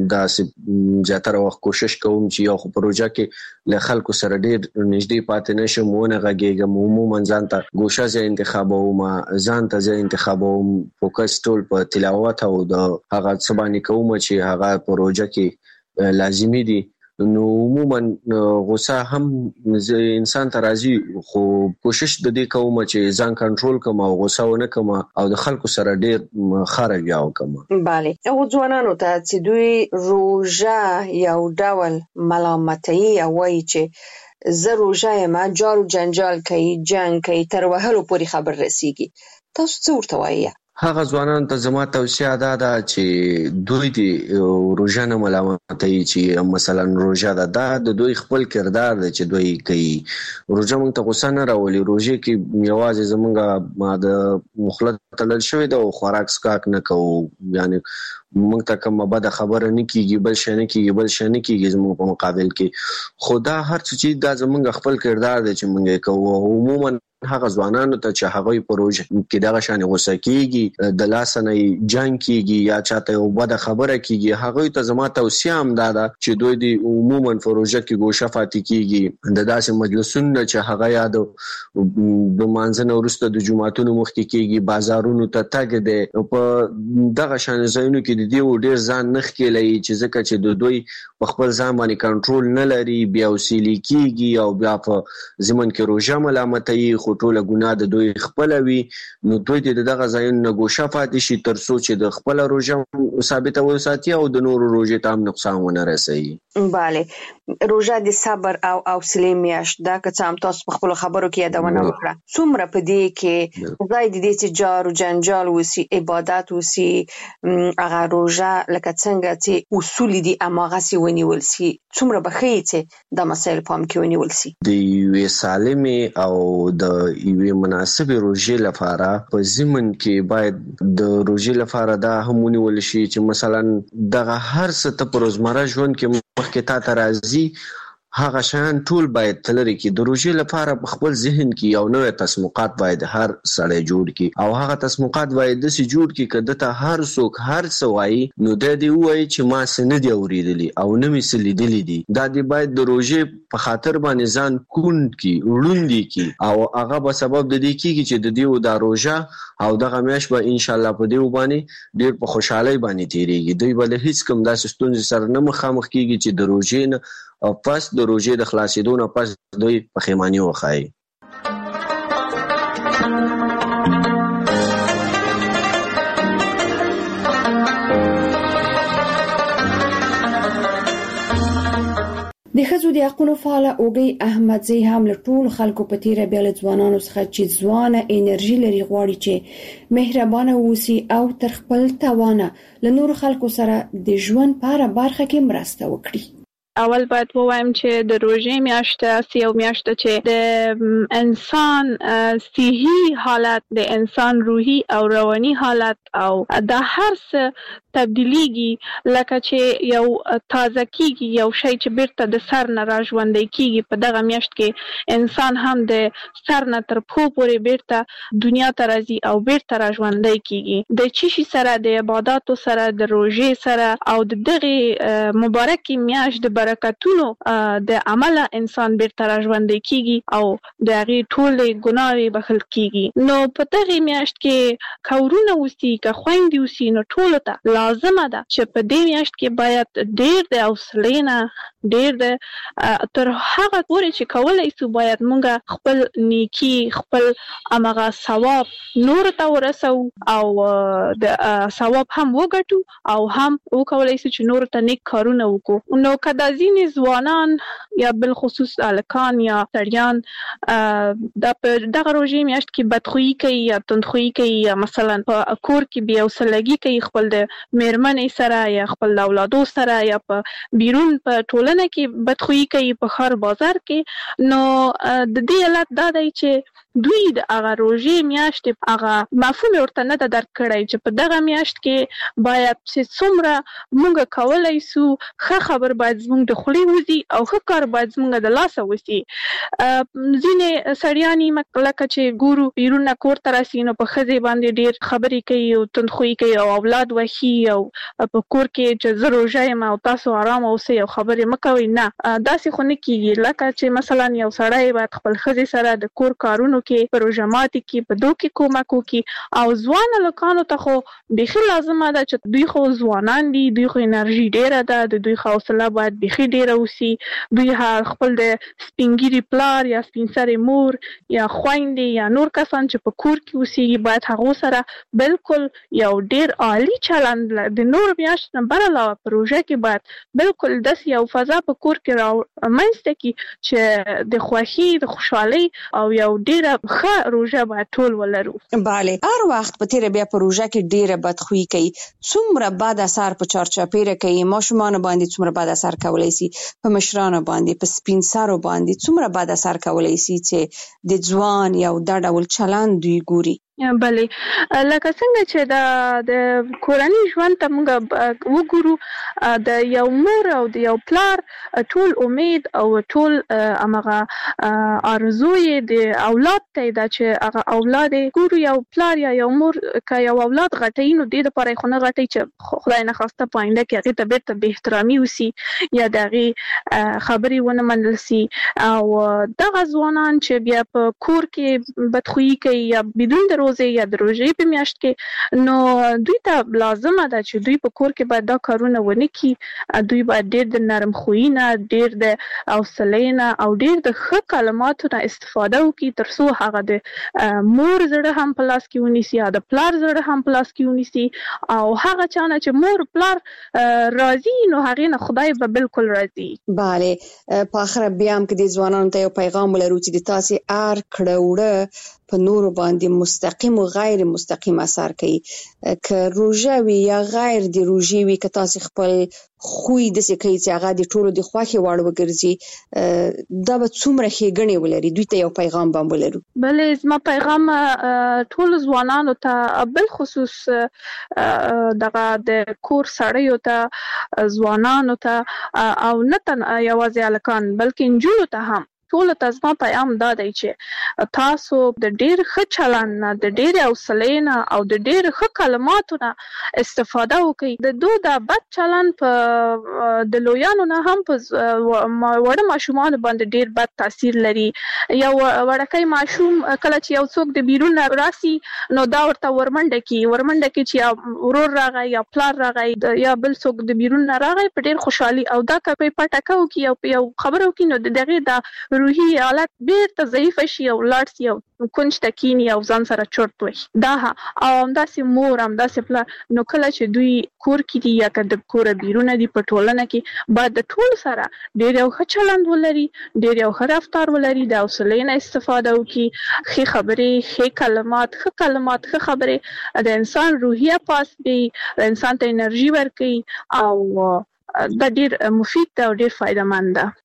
داسې زیاتره وخت کوشش کوم چې یو پروژه کې له خلکو سره ډیر نږدې پاتې نشم، ونه غږیږم. عموما ځان ته ګوشه ځای انتخابوم، ځان ته ځای انتخابوم، فوکس ټول په تلاوت او د هغه څه باندې کوم چې هغه پروژه کې لازمي دي. نو عموما غوسه هم انسان ته راځي، خو کوشش د دې کوم چې ځان کنټرول کوم او غوسه ونه کوم او د خلکو سره ډیر خارج یاو کوم. bale او ځوانانو ته چې دوی روزه یو ډول ملامتي او وایي چې زه روزه یم، جارو جنجال کوي، جنگ کوي، تر وهلو پورې خبر رسیږي، تاسو څه ورته وایي؟ هغه ځوانان ته زما توصیه ده دا چې دوی د روزه نه ملامتي چې مثلا روزه ده دا د دوی خپل کردار دی چې دوی کوي. روزه موږ ته غوسه نه راولي، روزه کې یوازې زمونږه ماده مخلط تلل شوی ده او خوراک سکاک نه کوو، یعنی موږ ته کومه بده خبره نه کیږي، بل شي نه کیږي، بل شي نه کیږي زموږ په مقابل کې. خدا هر څه چې دا زمونږ خپل کردار دی چې موږ کوو. عموما هغه ځوانانو ته چې هغه پروژه کې دغه شان غوسه کیږي، د لاس نه جنگ کیږي یا چاته یو بده خبره کیږي، هغه ته زما توصیه هم ده چې دوی د عموما پروژه کې ګوشه فاتې کیږي، د داسې مجلسونو چې هغه یاد د مانځنه ورسته د جمعهتونو مخ کې کیږي، بازارونو ته تګ دی، په دغه شان ځایونو کې د دې ډیر ځان نخ کېلای چې ځکه چې د دوی په خپل ځان باندې کنټرول نه لري، بیا وسیلې کیږي او بیا په زمون کې روزه ملامتي، خو ټوله ګناه د دوی خپل وي. نو دوی د دغه ځایونو نه ګوشه پاتې شي تر څو چې د خپل روزه ثابته وساتي او د نورو روزه ته هم نقصان ونه رسوي. bale روزه د صبر او حوصله میاشت دا که څه هم تاسو په خپل خبرو کې یادونه وکړه، څومره په دې کې ځای د دې چې جار او جنجال وسی، عبادت وسی، هغه روزه لکه څنګه چې اصول دي اماغه سی ونیول سي، څومره بخی چې د مسایل پام کې ونیول سي. د یوې سالمه او د یوې مناسبه روزه لپاره په زمن کې باید د روزه لپاره دا هم ونیول شي چې مثلا دغه هر څه ته په روزمره ژوند کې مخکې تا ته راځي، هغه شان ټول باید تلری کې د روزي لپاره په خپل ذهن کې یو نوې تسمقات باید هر سړی جوړ کړي، او هغه تسمقات باید د سې جوړ کړي کده ته هر څوک هر سوای نو د دې وای چې ما سند اوریدلی او نه می سلیدلی دي، دا دی باید د روزي په خاطر باندې ځان کون کی وړوندي کی، او هغه به سبب د دې کیږي چې د دې د روزه او دغه میاش به ان شاء الله په دې باندې ډیر په خوشحالي باندې تیریږي، دوی بل هیڅ کوم داسې ستونزې سره نه مخامخ کیږي چې د روزي نه او پس د روزې د خلاصېدو نه پس دوی پښیماني وښایي. د ښځو د حقونو فعاله اوږی احمدزی هم له ټولو خلکو په تیره بیا له ځوانانو څخه چې ځوانه انرژي لري غواړي چې مهربانه اوسي او تر خپل توانه له نورو خلکو سره د ژوند په هره برخه کې مرسته وکړي. اول باید ووایم چې د روژې میاشت یو میاشت چې د انسان صحي حالت د انسان روحي او رواني حالت او د هر څه تبدیلیږي لکه چې یو تازه کیږي یو شی چې بیرته د سر نه راژوندی کیږي په دغه میاشت کې انسان هم د سر نه تر پښو پورې بیرته دنیا ته راځي او بیرته راژوندی کیږي د چشي سره د عبادتو سره د روژې سره او د دغه مبارکي میاشت د برکتونو د عمله انسان بیرته راژوندی کیږي او د هغه ټول ګناوي بخښل کیږي نو په دغه میاشت کې کورونه وسی که خويندې وسی نو ټول ته لازمه ده چې په دې میاشت کې باید ډېر د حوصلې نه ډېر د تر هغه پورې چې کولای شو باید مونږ خپل نیکی خپل امغه ثواب نور ته ورسو او د ثواب هم وګټو او هم وکولای شو چې نور ته نیک کارونه وکړو نو کدا ځینې ځوانان یا بل خصوص الکان یا سړیان د دغه روژې میاشت کې بدخویي کوي یا تندخویي کوي یا مثلا په کور کې بیا وسلګي کوي خپل د میرمنې سره یا خپل اولادو سره یا په بیرون په ټولنه کې بدخویي کوي په خار بازار کې نو د دې علت دا دی چې دوی د هغه روژې میاشت هغه مفهوم ورته نه درک کړی چې په دغه میاشت کې باید چې څومره مونږ کولای سو ښه خبر باید زموږ د خولې وځي او ښه کار باید زموږ د لاسه وځي ځینې سړیانې لکه چې ګورو بیرون کور ته راسي نو په ښځې باندې ډېر خبرې کوي او تندخویي کوي او اولاد وښي او په کور کې چې زه روژه یم او تاسو آرام اوسئ او خبرې مه کوئ نه داسې خو نه کېږي لکه چې مثلا یو سړی باید خپل ښځې سره د کور کارونو کې په روژه ماتي کې په دوه کې کومک وکړي او ځوان هلکانو ته خو بیخي لازمه ده چې دوی خو ځوانان دي دوی خو انرژي ډېره ده د دوی حوصله باید بیخي ډېره وسي دوی خپل د سپین ږیري پلار یا سپین سرې مور یا خویندې یا نور کسان چې په کور کې اوسېږي باید هغو سره بالکل یو ډېر عالي چلند د نور میاشت نه بر علاوه په روژه کې باید بالکل داسې یو فضا په کور کې رامنځته کړي چې د خوښۍ د خوشحالۍ او یو ډېره ښه روژه باید ټول ولرو. بله هر وخت په تیره بیا په روژه کې ډېره بدخویي کوي څومره بد اثر په چارچاپیره کوي ماشومان باندې څومره بد اثر کولی شي په مشرانو باندې په سپین سرو باندې څومره بد اثر کولی شي چې د ځوان یو دا ډول چلند دوی ګوري. بله لکه څنګه چې د د کورنۍ ژوند ته موږ وګورو د یو مور او د یو پلار ټول امید او ټول هغه آرزو یې د اولاد ته ده چې هغه اولاد ګورو یو پلار یا یو مور که یو اولاد غټوي نو دې دپاره یې خو نه غټوي چې خدای نخواسته په آینده کې هغې ته بېرته بې احترامي وسي یا د هغې خبرې ونه منل سي او دغه ځوانان چې بیا په کور کې بدخویي کوي یا بدون د روزه یا د روژې په میاشت کې نو دوی ته لازمه ده چې دوی په کور کې باید دا کارونه ونه کړي دوی باید ډېر د نرم خویي نه ډېر د حوصلې نه او ډېر د ښه کلماتو نه استفاده وکړي تر څو هغه د مور زړه هم په لاس کې ونیسي یا د پلار زړه هم په لاس کې ونیسي او هغه چا نه چې مور پلار راضي نو هغې نه خدای به بالکل راضي. بله په آخره بیا هم که د ځوانانو ته یو پیغام ولرو چې د تاسې هر کړه وړه په نورو باندې مستقیم او غیر مستقیم اثر کوي که روژه وي یا غیر د روژې وي که تاسې خپل خوی داسې کوي چې هغه د ټولو د خوښې وړ وګرځي دا به څومره ښېګڼې ولري دوی ته یو پیغام به هم ولرو. بلې زما پیغام ټولو ځوانانو ته بالخصوص دغه د کور سړیو ته ځوانانو ته او نه تنها یوازې هلکان بلکې نجونو ته هم ټولو ته زما پیغام دا دی چې تاسو د ډېر ښه چلند نه د ډېرې حوصلې نه او د ډېر ښه کلماتو نه استفاده وکړئ. د دوی دا بد چلند په د لویانو نه هم په وړه ماشومانو باندې ډېر بد تاثیر لري. یو وړکی ماشوم کله چې یو څوک د بیرون نه راسي نو دا ورته ورمنډه کړي ورمنډه کړي چې یا ورور راغی یا پلار راغی یا بل څوک د بیرون نه راغی په ډېر خوشحالي او دا که په پټکه وکړي او په یو خبره وکړي نو د هغې دا روحي حالت بیرته ضعیفه شي او لاړ شي او کونج ته کینی او ځان سره چرت وي دا او همداسې مور همداسې پلار نو کله چې دوی کور کې دي یا که د کوره بیرونه دي په ټولنه کې باید د ټول سره ډېر یو ښه چلند ولري ډېر یو ښه رفتار ولري د حوصلې نه استفاده وکړي ښې خبرې ښې کلمات ښه کلمات ښه خبرې د انسان روحیه پاس وي د انسان ته انرژي ورکوي او دا ډیر مفید ده او ډیر فائدمند ده.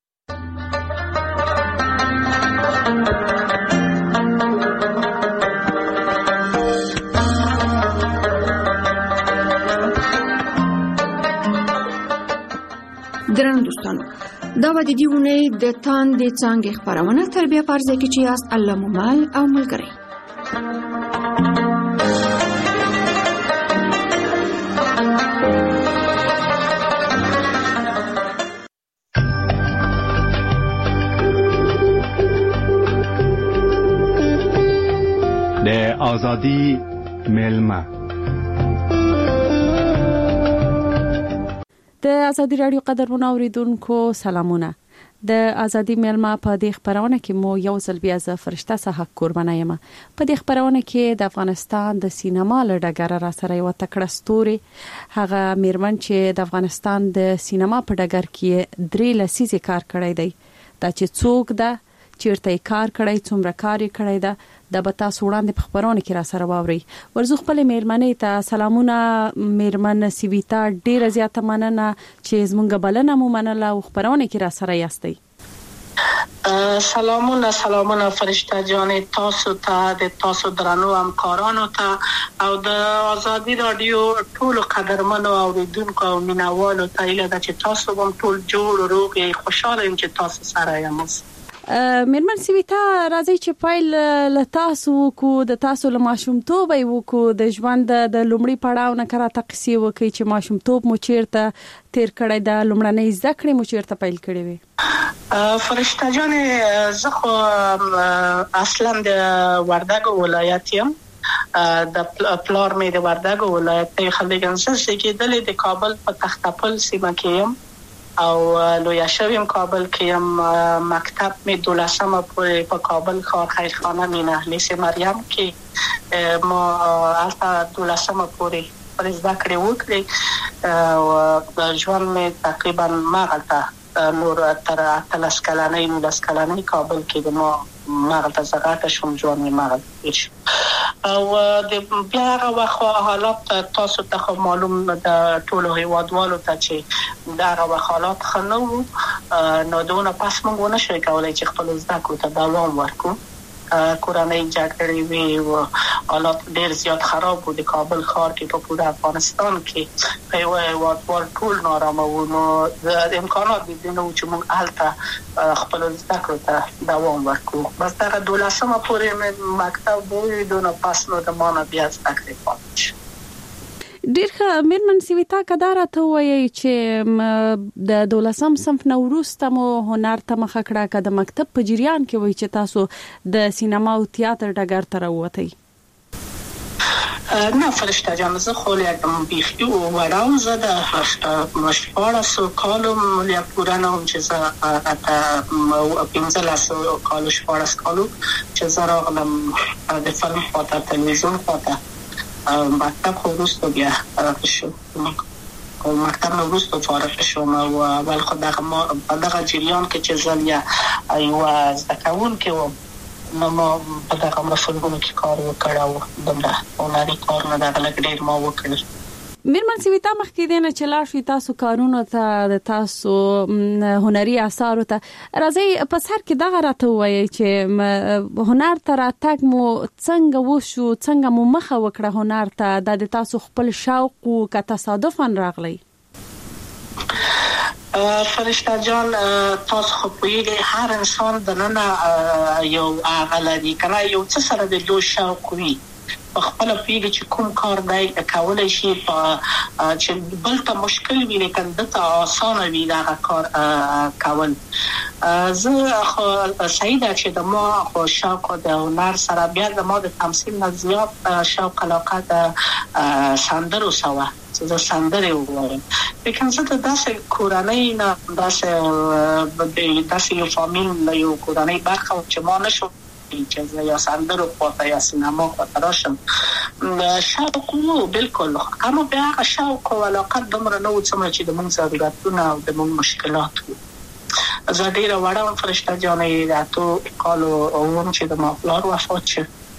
درنو دوستانو، دا به د دې اونۍ د تاندې څانګې خپرونه تر بیا په ځای کې چې یاست الله مو مل او ملګری. د آزادی ملما د ازادي رادیو قدرمنو اوریدونکو سلامونه. د ازادي ملما په دې خبرونه کې مو یو ځل بیا ز فرشته صحه قربانه یم. په دې خبرونه کې د افغانستان د سینما لړګر را سره یو تکړه ستوري هغه میرمن چې د افغانستان د سینما په ډګر کې درې لسیزې کار کړی دی. دا چې څوک ده، چیرته کار کړی، څومره کار کړی ده، د بتا سوړاندې په خبرونه کې را سره واوري. ورزو خپل میرمنې ته سلامونه. میرمن سیویتا ډیره زیاته مننه چې زمونږ بلنه مو منله او خبرونه کې را سره یاستئ. سلامونه سلامونه فرشته جان، تاسو ته د تاسو درنو همکارانو ته او د ازادي رادیو ټول قدرمنو اوریدونکو او مینوالو ته ایله ده چې تاسو هم ټول جوړ روغ یې خوشاله یم چې تاسو سره یم. میرمن سیویتا راځي چې پایل له تاسو کو د تاسو له ماشومتوب یو کو د ژوند د لومړي پړاو نه کرا تقسی وکي چې ماشومتوب مو چیرته تیر کړی د لومړنۍ ذکر مو چیرته پیل کړی وي. فرشته جان، زه خو اصلا د وردګو ولایت یم. د پلار مې د وردګو ولایت دی. خلک انسان چې د د کابل په تختپل سیمه کې یم او لویا شویم کابل کې یم. مکتب می دولسمه پورې په کابل ښار خیرخانه مینه لیس مریم کې ما البته دولسمه پورې پر زده کړې وکړې او ژوند می تقریبا مغلطه نور تر اتلس کلنۍ نولس کلنۍ کابل کې د ما مغلطه زغاته شوم. ژوند می مغلطه شو او د بیا هغه وخت حالات تاسو ته معلوم د ټولو هیوادوالو ته چې دا هغه حالات خنو نو دونه پس موږ نه شوي کولای چې خپل زده کړو ته دوام ورکړو. کورنۍ جګړې وی او حالات ډېر زیات خراب وو د کابل ښار کې په پوره افغانستان کې. په یو هیوادوال ټول نارامه وو، نو د امکانات د دې نو چې موږ هلته خپل زده کړو ته دوام ورکړو. بس دغه دولسمه پورې مکتب وو، دونه پس نو د ما نه بیا زده کړې پاتې شو. ډیر ښه. میرمن سیویتا کدار ته وایي چې د دولسم صنف نو وروسته مو هنر ته مخه کړه که د مکتب په جریان کې وایي چې تاسو د سینما او تیاتر ډګر ته راووتئ؟ نه فرشته جان، زه خو یکم بیخی و وراو زده شپاړسو کالو لیا پوره نه هم چې زه اته پنځلسو کالو شپاړس کالو چې زه راغلم د فلم خواته تلویزیون خواته. مکتب خو وروسته بیا فارغ شو او مکتب نه وروسته فارغ شوم او اول خو دغه په دغه جریان کې چې زه یا یوه زده کوونکې وم نو ما په دغه مسلګونو کې کار وکړ او دومره هنري کارونه دغه لږ ډېر ما وکړل. میرمن سیویتا مخکې دی نه چې لاړ شئ تاسو کارونو ته، د تاسو هنري اثارو ته، راځئ په سر کې دغه راته ووایئ چې هنر ته راتګ مو څنګه وشو، څنګه مو مخه وکړه هنر ته؟ دا د تاسو خپل شوق و که تصادفاً راغلی؟ فرشته جان، تاسو خو پوهیږئ هر انسان دننه یو هغه لري که نه یو څه سره د دوی شوق وي، په خپله پوهیږي چې کوم کار دی کولی شي چې بل ته مشکل وي لیکن ده ته اسانه وي دغه کار کول. زه خو صحیح ده چې د ما خو شوق د هنر سره بیا د ما د تمثیل نه زیات شوق علاقه د سندرو سوه چې زه سندرې ووایم. لیکن زه د داسې کورنۍ نه داسې داسې یو فامیل نه یو کورنۍ برخه چې ما نشو چې زه یا سندرو خواته یا سینما خواته راشم. شوق وو بلکل، اما بیا هغه شوق او علاقه دومره نه وو څومره چې د موږ ضرورتونه او د موږ مشکلات وو. زه ډېره وړه وم فرشته جانې د اتو کالو وم چې د ما پلار وفات شو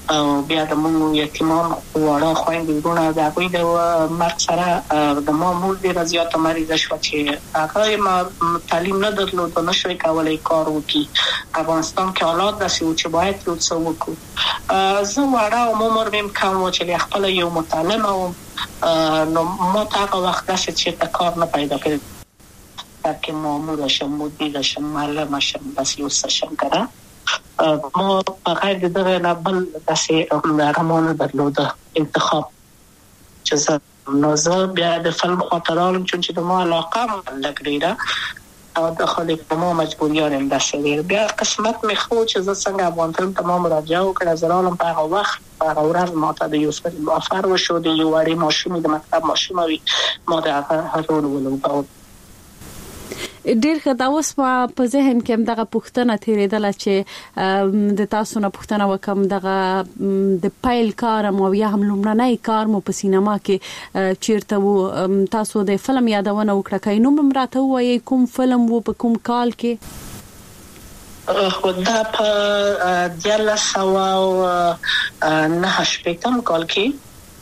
او بیا د موږ یتیمان وړه خويندې ورونه د هغوی د مرګ سره د مامور ډېره زیاته مریضه شوه چې هغه ما تعلیم نه درلود او نشوی کولی کار وکړي. افغانستان کې حالات داسې وو چې باید یو څه وکړو. زه وړه او عمر مې کم و چې خپله یو متعلمه وم، نو ما ته هغه وخت داسې چې کار نه پیدا کړی که مامور شم، مدیر شم، معلم شم، بس یو څه شم کنه. ما بغیر د دغه نه بل داسې ارمان درلوده انتخاب چې زه نو زه بیا د فلم خواته رالم چون چې د ما علاقه لږ ډېره او د خالق په ما مجبوریان هم داسې ډېر. بیا قسمت مې ښه چې زه څنګه افغان فلم ته ما مراجعه وکړه. زه رالم په هغه وخت په هغه ورځ ما ته د یو فلم افر وشو، د یو وړې ماشومې د مکتب ماشومه وي، ما د هغه رول ولوباوه. ډیر ښه. دا اوس په ذهن کې هم دغه پوښتنه تیرېدله چې د تاسو نه پوښتنه وکم دغه د پایل کار مو یا هم لومړنی کار مو په سینما کې چیرته وو. تاسو د فلم یادونه وکړه، کای نو مراته وایي کوم فلم وو په کوم کال کې؟ خو دا په دیارلس سوه نهه شپېتم کال کې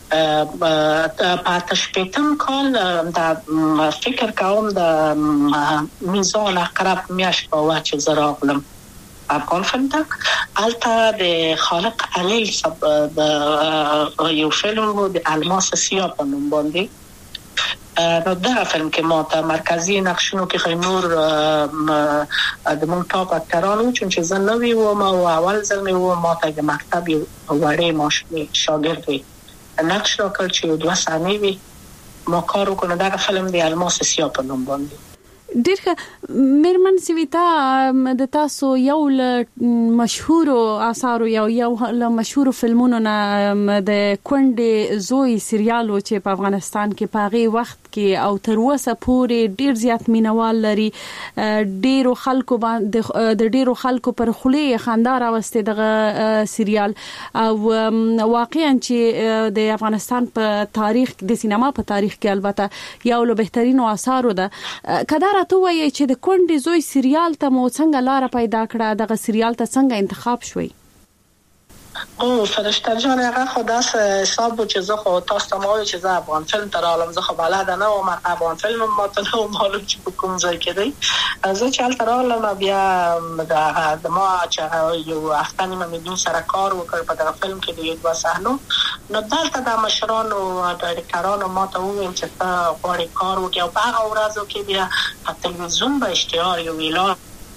په تشپیتم کال د فکر کوم د میزان اقرب میاشت په وخت چې زه راغلم افغان فلم ته. البته د خالق علیل صاحب د یو فلم و د الماس سیاه په نوم باندې، نو دا فلم کې ما ته مرکزی نقشونو کې خو نور د مونږ ټاپ اکترانو چون چې زه نوی وم او اول ځل مې و ما ته د مکتب یو وړې ماشومې شاګرد وي نقش را کړ چې یو دوه ثانیې وي ما کار وکړو. دغه فلم د الماس سیاه په نوم باندې. ډیر ښه. میرمن سویتا، د تاسو یو له مشهورو آثارو یو یو له مشهورو فلمونو نه د کونډې زوی سریالو چې په افغانستان کې په هغه وخت کې او تر اوسه پورې ډیر زیات مینوال لري، ډیرو خلکو باندې د ډیرو خلکو پر خولې خندا راوستي دغه سریال، او واقعا چې د افغانستان په تاریخ د سینما په تاریخ کې البته یو له بهترینو آثارو ده. کدا ته وایي چې د کونډې زوی سریال ته مو څنګه لار پیدا کړه، دغه سریال ته څنګه انتخاب شوي؟ او فرشته جان هغه خو داس حساب چې زه خو تاسو ته مو چې زه افغان فلم ته رالم، زه خو بلد نه وم افغان فلم ما ته نو معلوم چې په کوم ځای کې دی. زه چې هلته رالم بیا د ما چې یو هفته نیمه مې دوی سره کار وکړ په دغه فلم کې د یو دوه صحنو، نو دلته د مشرانو ډایرکټرانو ما ته وویل چې ته غواړې کار وکړې او په هغه ورځو کې بیا په تلویزیون به اشتهار یو اعلان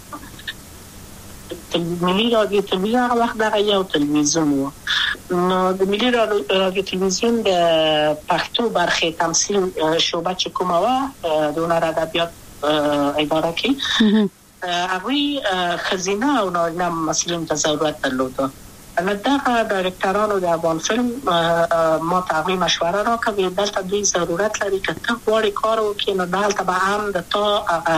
ملي رادیو تلویزیون هغه وخت دغه یو تلویزیون و، نو د ملي رادیو تلویزیون د پښتو برخه تمثیل شعبه چې کومه و د هنر ادبیات اداره کې هغوی خزینه او نارینه مسئولین ته ضرورت درلوده. نو دغه ډایرکټرانو د افغان فلم ما ته هغوی مشوره راکړه دلته دوی ضرورت لري که ته غواړې کار وکړې نو دلته به هم د تا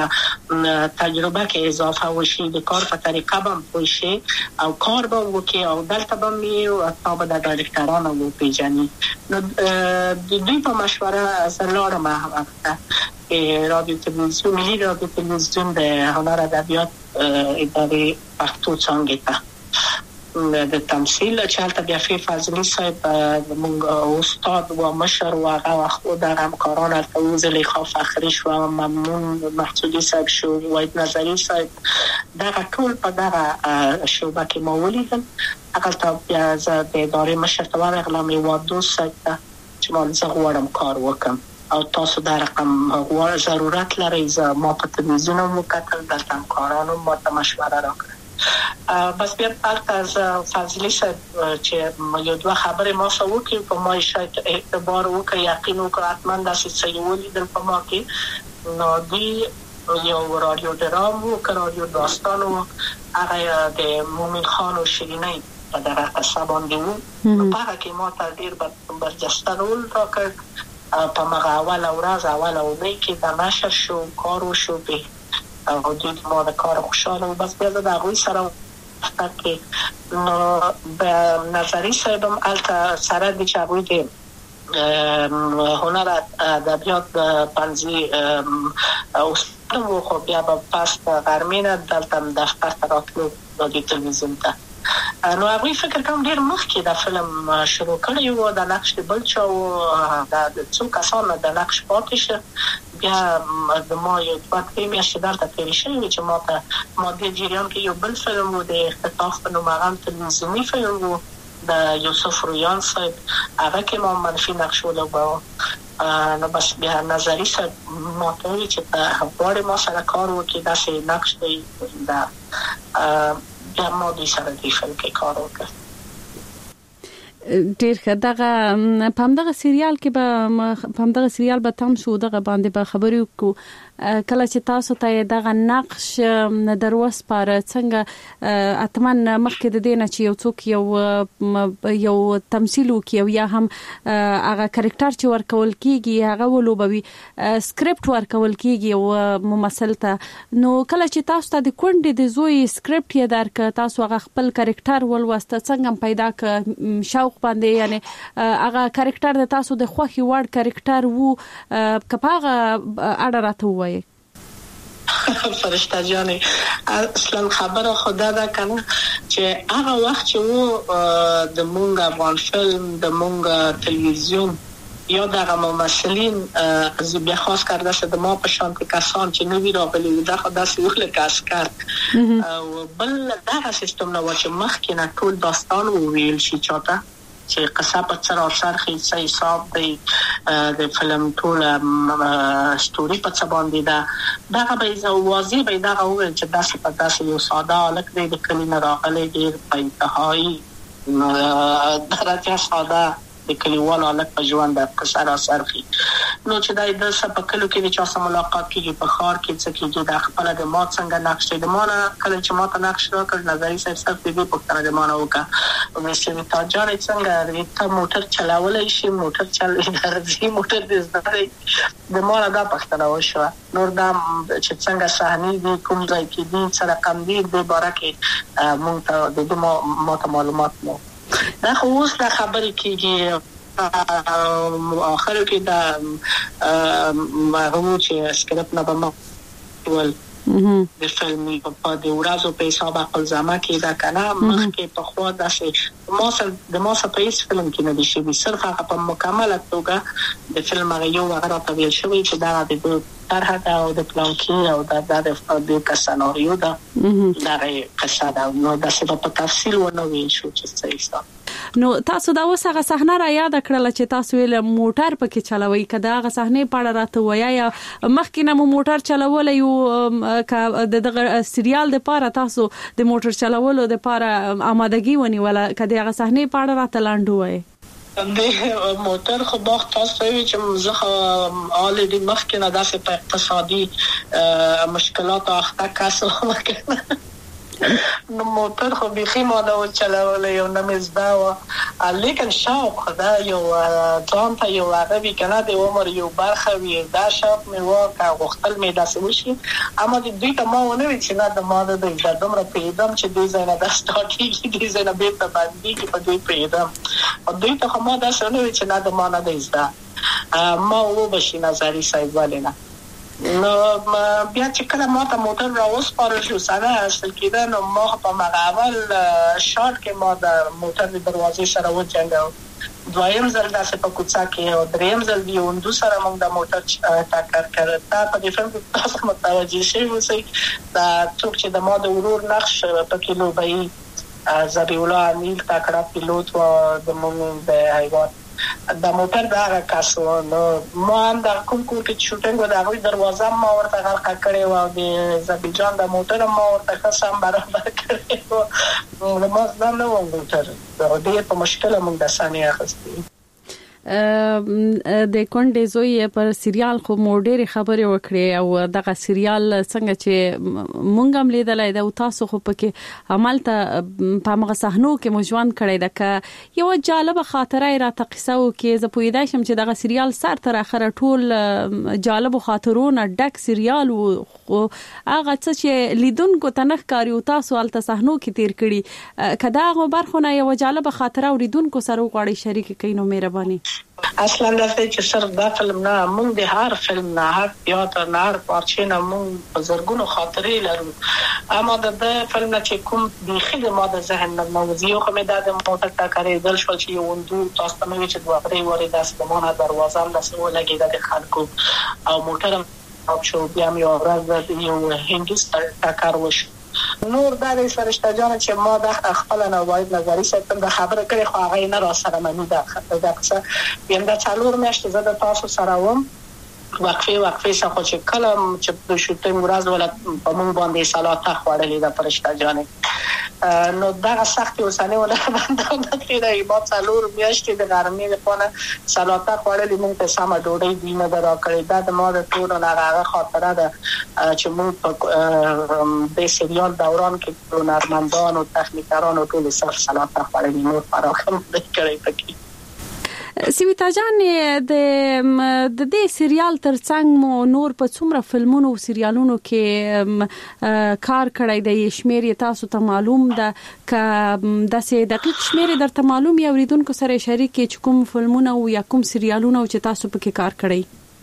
تجربه کې اضافه وشي، د کار په طریقه به هم پوه شي او کار به وکړې او دلته به هم یې تا به د ډایرکټرانو وپېژني. نو د دوی په مشوره زه لاړم هغه ته رادیو تلویزیون ملي رادیو تلویزیون د هنر ادبیات ادارې پښتو څانګې ته د تمثیل چې هلته بیا فی فضلی صاحب موږ استاد و مشر و هغه وخت د همکاران هلته و زلیخا فخري شو، ممنون محسودي صاحب شو، وحید نظري صاحب، دغه ټول په دغه شعبه کې ما ولیدل. هغلته بیا زه د ادارې مشر ته ورغلم یو دوست صاحب ته چې ما زه غواړم کار وکړم او تاسو دا رقم غواړئ ضرورت لرئ. زه ما په تلویزیون هم وکتل، دلته همکارانو ما ته مشوره راکړه. بس بیا پالت از فضلی صاحب چې یو دوه خبرې ما سره وکړي په ما شاید اعتبار وکړي یقین وکړي حتما داسې څه ولیدل په ما کې. نو دوی یو رادیو ډرام و که رادیو داستان و هغه د مومن خان و شیرینۍ په دغه قصه باندې و، نو په هغه کې ما ته ډېر برجسته رول راکړ. په مغه اوله ورځ اوله اونۍ کې د نشر شو کار وشو به او دوی ما د کار خوشحاله و. بس بیا زه د هغوی سره وفتر کې نو به نظري صاحب هم هلته سره دی چې هغوی د هنر ادبیات پنځي استاد و، خو بیا به پس غرمې نه دلته دفتر ته راتلو رادیو تلویزیون ته. نو هغه فکر کوم ډیر مخکې دا فلم شروع کړی و د نقش بل چا و د څو کسانو د نقش پاتې شه بیا د ما یو وخت کې مې شدار ته تیر شوی چې ما ته ما د جریان کې یو بل فلم و د اختطاف په نوم هغه تلویزیونی فلم و د یوسف رویان صاحب هغه کې ما منفي نقش ولوباوه نو بس بیا نظری صاحب ما ته وی چې په غوړې ما سره کار وکړي داسې نقش دی دا بیا ما دوی سره دی فلم کې کار وکړ. ډیر ښه. دغه په همدغه سریال کې به په همدغه سریال به تم شو دغه باندې به خبرې وکړو کله چې تاسو ته دغه نقش دروس پر څنګه اتمن مخکې د دینه چې یو څوک یو یو تمثيل وکي یا هم هغه کریکټر چې ورکول کیږي هغه ولوبوي سکرپټ ورکول کیږي او ممثل ته نو کله چې تاسو ته د کونډې د زوی سکرپټ یې درک تاسو هغه خپل کریکټر ولوسته څنګه پیدا ک شوق باندې یعنی هغه کریکټر د تاسو د خوخي وړ کریکټر وو کپاغه اړه راته وای فرشته جانې اصلا خبره خدا دا کنه چې هغه وخت چې وو د مونږ افغان فلم د مونږ تلویزیون یا دغه ممثلین از بیا خاص کرده است د ما په شان کسان چې نوی راغلي دا خدا سه یو لکه اسکر او بل دغه سیستم نو چې مخکې نه ټول داستان ویل شي چاته چې قصه په سر خیسه حساب دی د فلم ټول ستوري په څه باندې دا دغه به واضح به دغه ویل چې داسې په داسې یو ساده الک دی د کلینه راغلي ډیر په انتهایی درجه ساده د کلیوالو الک په ژوند د قصه سرخي نو چې دای د سپکلو کې چې تاسو ملاقات کیږي په خار کې څه کېږي د خپل د ما څنګه نقش د ما نه کله چې ما ته نقش راکړ نظری صاحب صاحب دې په کار د ما نه وکا او مې تا جان څنګه ته موټر چلاولای شي موټر چلوي درځي موټر دې زده د ما نه دا پښتنه وشو نور دا چې څنګه صحنه دې کوم ځای کې دې سره کم دې د بارکه مونږ ته د ما ته معلومات نو دا خو اوس دا خبرې کېږي اخر کې دا هغه چې سکرپټ نه به ول د فلم په د ورځو په حساب خپل ځما کې دا کنه مخکې په خوا داسې ما سره د ما سره په هیڅ فلم کې نه دي شوي صرف هغه په مکمله توګه د فلم هغه یو هغه راته ویل شوی چې دا د طرح دا او د پلان کې او دا د د سناریو دا دا قصه دا نو دا څه په تفصیل ونه ویل شو چې څه ایسته نو تاسو دا وسغه صحنه را یاد کړل چې تاسو ویل موټر پکې چلوي کدا غ صحنه پاړه راته ویا یا مخکې نه موټر چلول یو د سریال د پاره تاسو د موټر چلولو د پاره آمادګي ونی ولا کدا غ صحنه پاړه راته لاندو وای د موټر خو باغ تاسو وی چې زه الریډي مخکې نه داسې په اقتصادي مشکلات اخته کاسو وکړم نو موټر خو بيخي ما دا چلاول یو نمزدا و لیکن شوق خدا یو ځان ته یو عربي کنه د عمر یو برخه وی دا شوق مې واکه غختل مې داسې وشي اما د دوی ته ما ونه وی چې نه د ما د دمر پیدم چې دوی زنه د سټاټي دوی زنه به ته باندې کې په دوی پیدم او دوی ته ما دا څنګه وی چې نه د ما نه د زدا ما و بشي نظری صاحب ولینا نو بیا چې کله ما ته موټر راوس پاره شو سره اصل کېده نو ما په مغاول شارټ کې ما د موټر د دروازې سره وځنګاو دویم ځل داسې په کوڅه کې او دریم ځل دی وندو سره موږ د موټر ټاکر کړ تا په دې فلم کې تاسو متوجي شئ وسی دا څوک چې د ما د ورور نقش په کلو بای زبی الله نیل تاکړه پیلوټ و د موږ د حیوان د موټر دا کاسو نو ما هم د کوم کوم کې شوټینګ و دا غوي دروازه ما ورته غلق کړې و او د زبیجان د موټر ما ورته خاصم برابر کړې و نو ما ځم نو موټر دا ډېر په مشکل موږ د ثانیه اخستې د کونډې زوی پر سریال خو مو ډېری خبرې وکړې او دغه سریال څنګه چې مونږ هم لیدلای دا او تاسو خو پکې عمل ته په هغه صحنو کې مو ژوند کړی دا ک یو جالب خاطره را تقصو کې ز پویدا شم چې دغه سریال سر تر اخره ټول جالب خاطرونه ډک سریال او هغه څه چې لیدونکو تنخ کاری او تاسو الته صحنو کې تیر کړی کدا غو برخونه یو جالب خاطره اوریدونکو سره غواړي شریک کینو مهرباني اصلا د چې سر دا فلم نه مونږ د هر فلم نه هر تیاتر نه هر پارچې نه مونږ په زرګونو خاطرې لرو. اما د فلم نه چې کوم د خله ماده ذهن نه موضوع خو مې د موټر ټاکرې دل شو چې وندو تاسو ته مې چې دوه درې وری د سلمانه دروازه هم لسو لګي د خلکو او موټر او شو بیا مې اورز د یو هندوستان ټاکر وشو. نور د فرشته جان چې ما د خپل نه وایي نظری ستم د خبره کړې خو هغه نه را سره منو ده دا څه یم د څلور میاشتې زده تاسو سره وم وقفه وقفه څخه چې کلم چې د شوټینګ ورځ ولا په مونږ باندې سلاته خوړلې د فرشته جان نو دا سخت اوسانه ولا باندې د کېدای په څلور میاشتې د ګرمۍ لپاره سلاته خوړلې مونږ ته سم ډوډۍ دینه درا کړې دا د ما د ټول نه هغه خاطره ده چې مونږ په د سریال دوران کې هنرمندان او تخنیکران او ټول سره سلاته خوړلې نو فراخم کړې پکې. سیویتا جان د د دې سریال ترڅنګ مو نور په څومره فلمونو او سریالونو کې کار کړی دی شمیر تاسو ته معلوم ده ک د سه دقیق شمیر درته معلوم یا اوریدونکو سره شریک چې کوم فلمونه او یا کوم سریالونه چې تاسو پکې کار کړی؟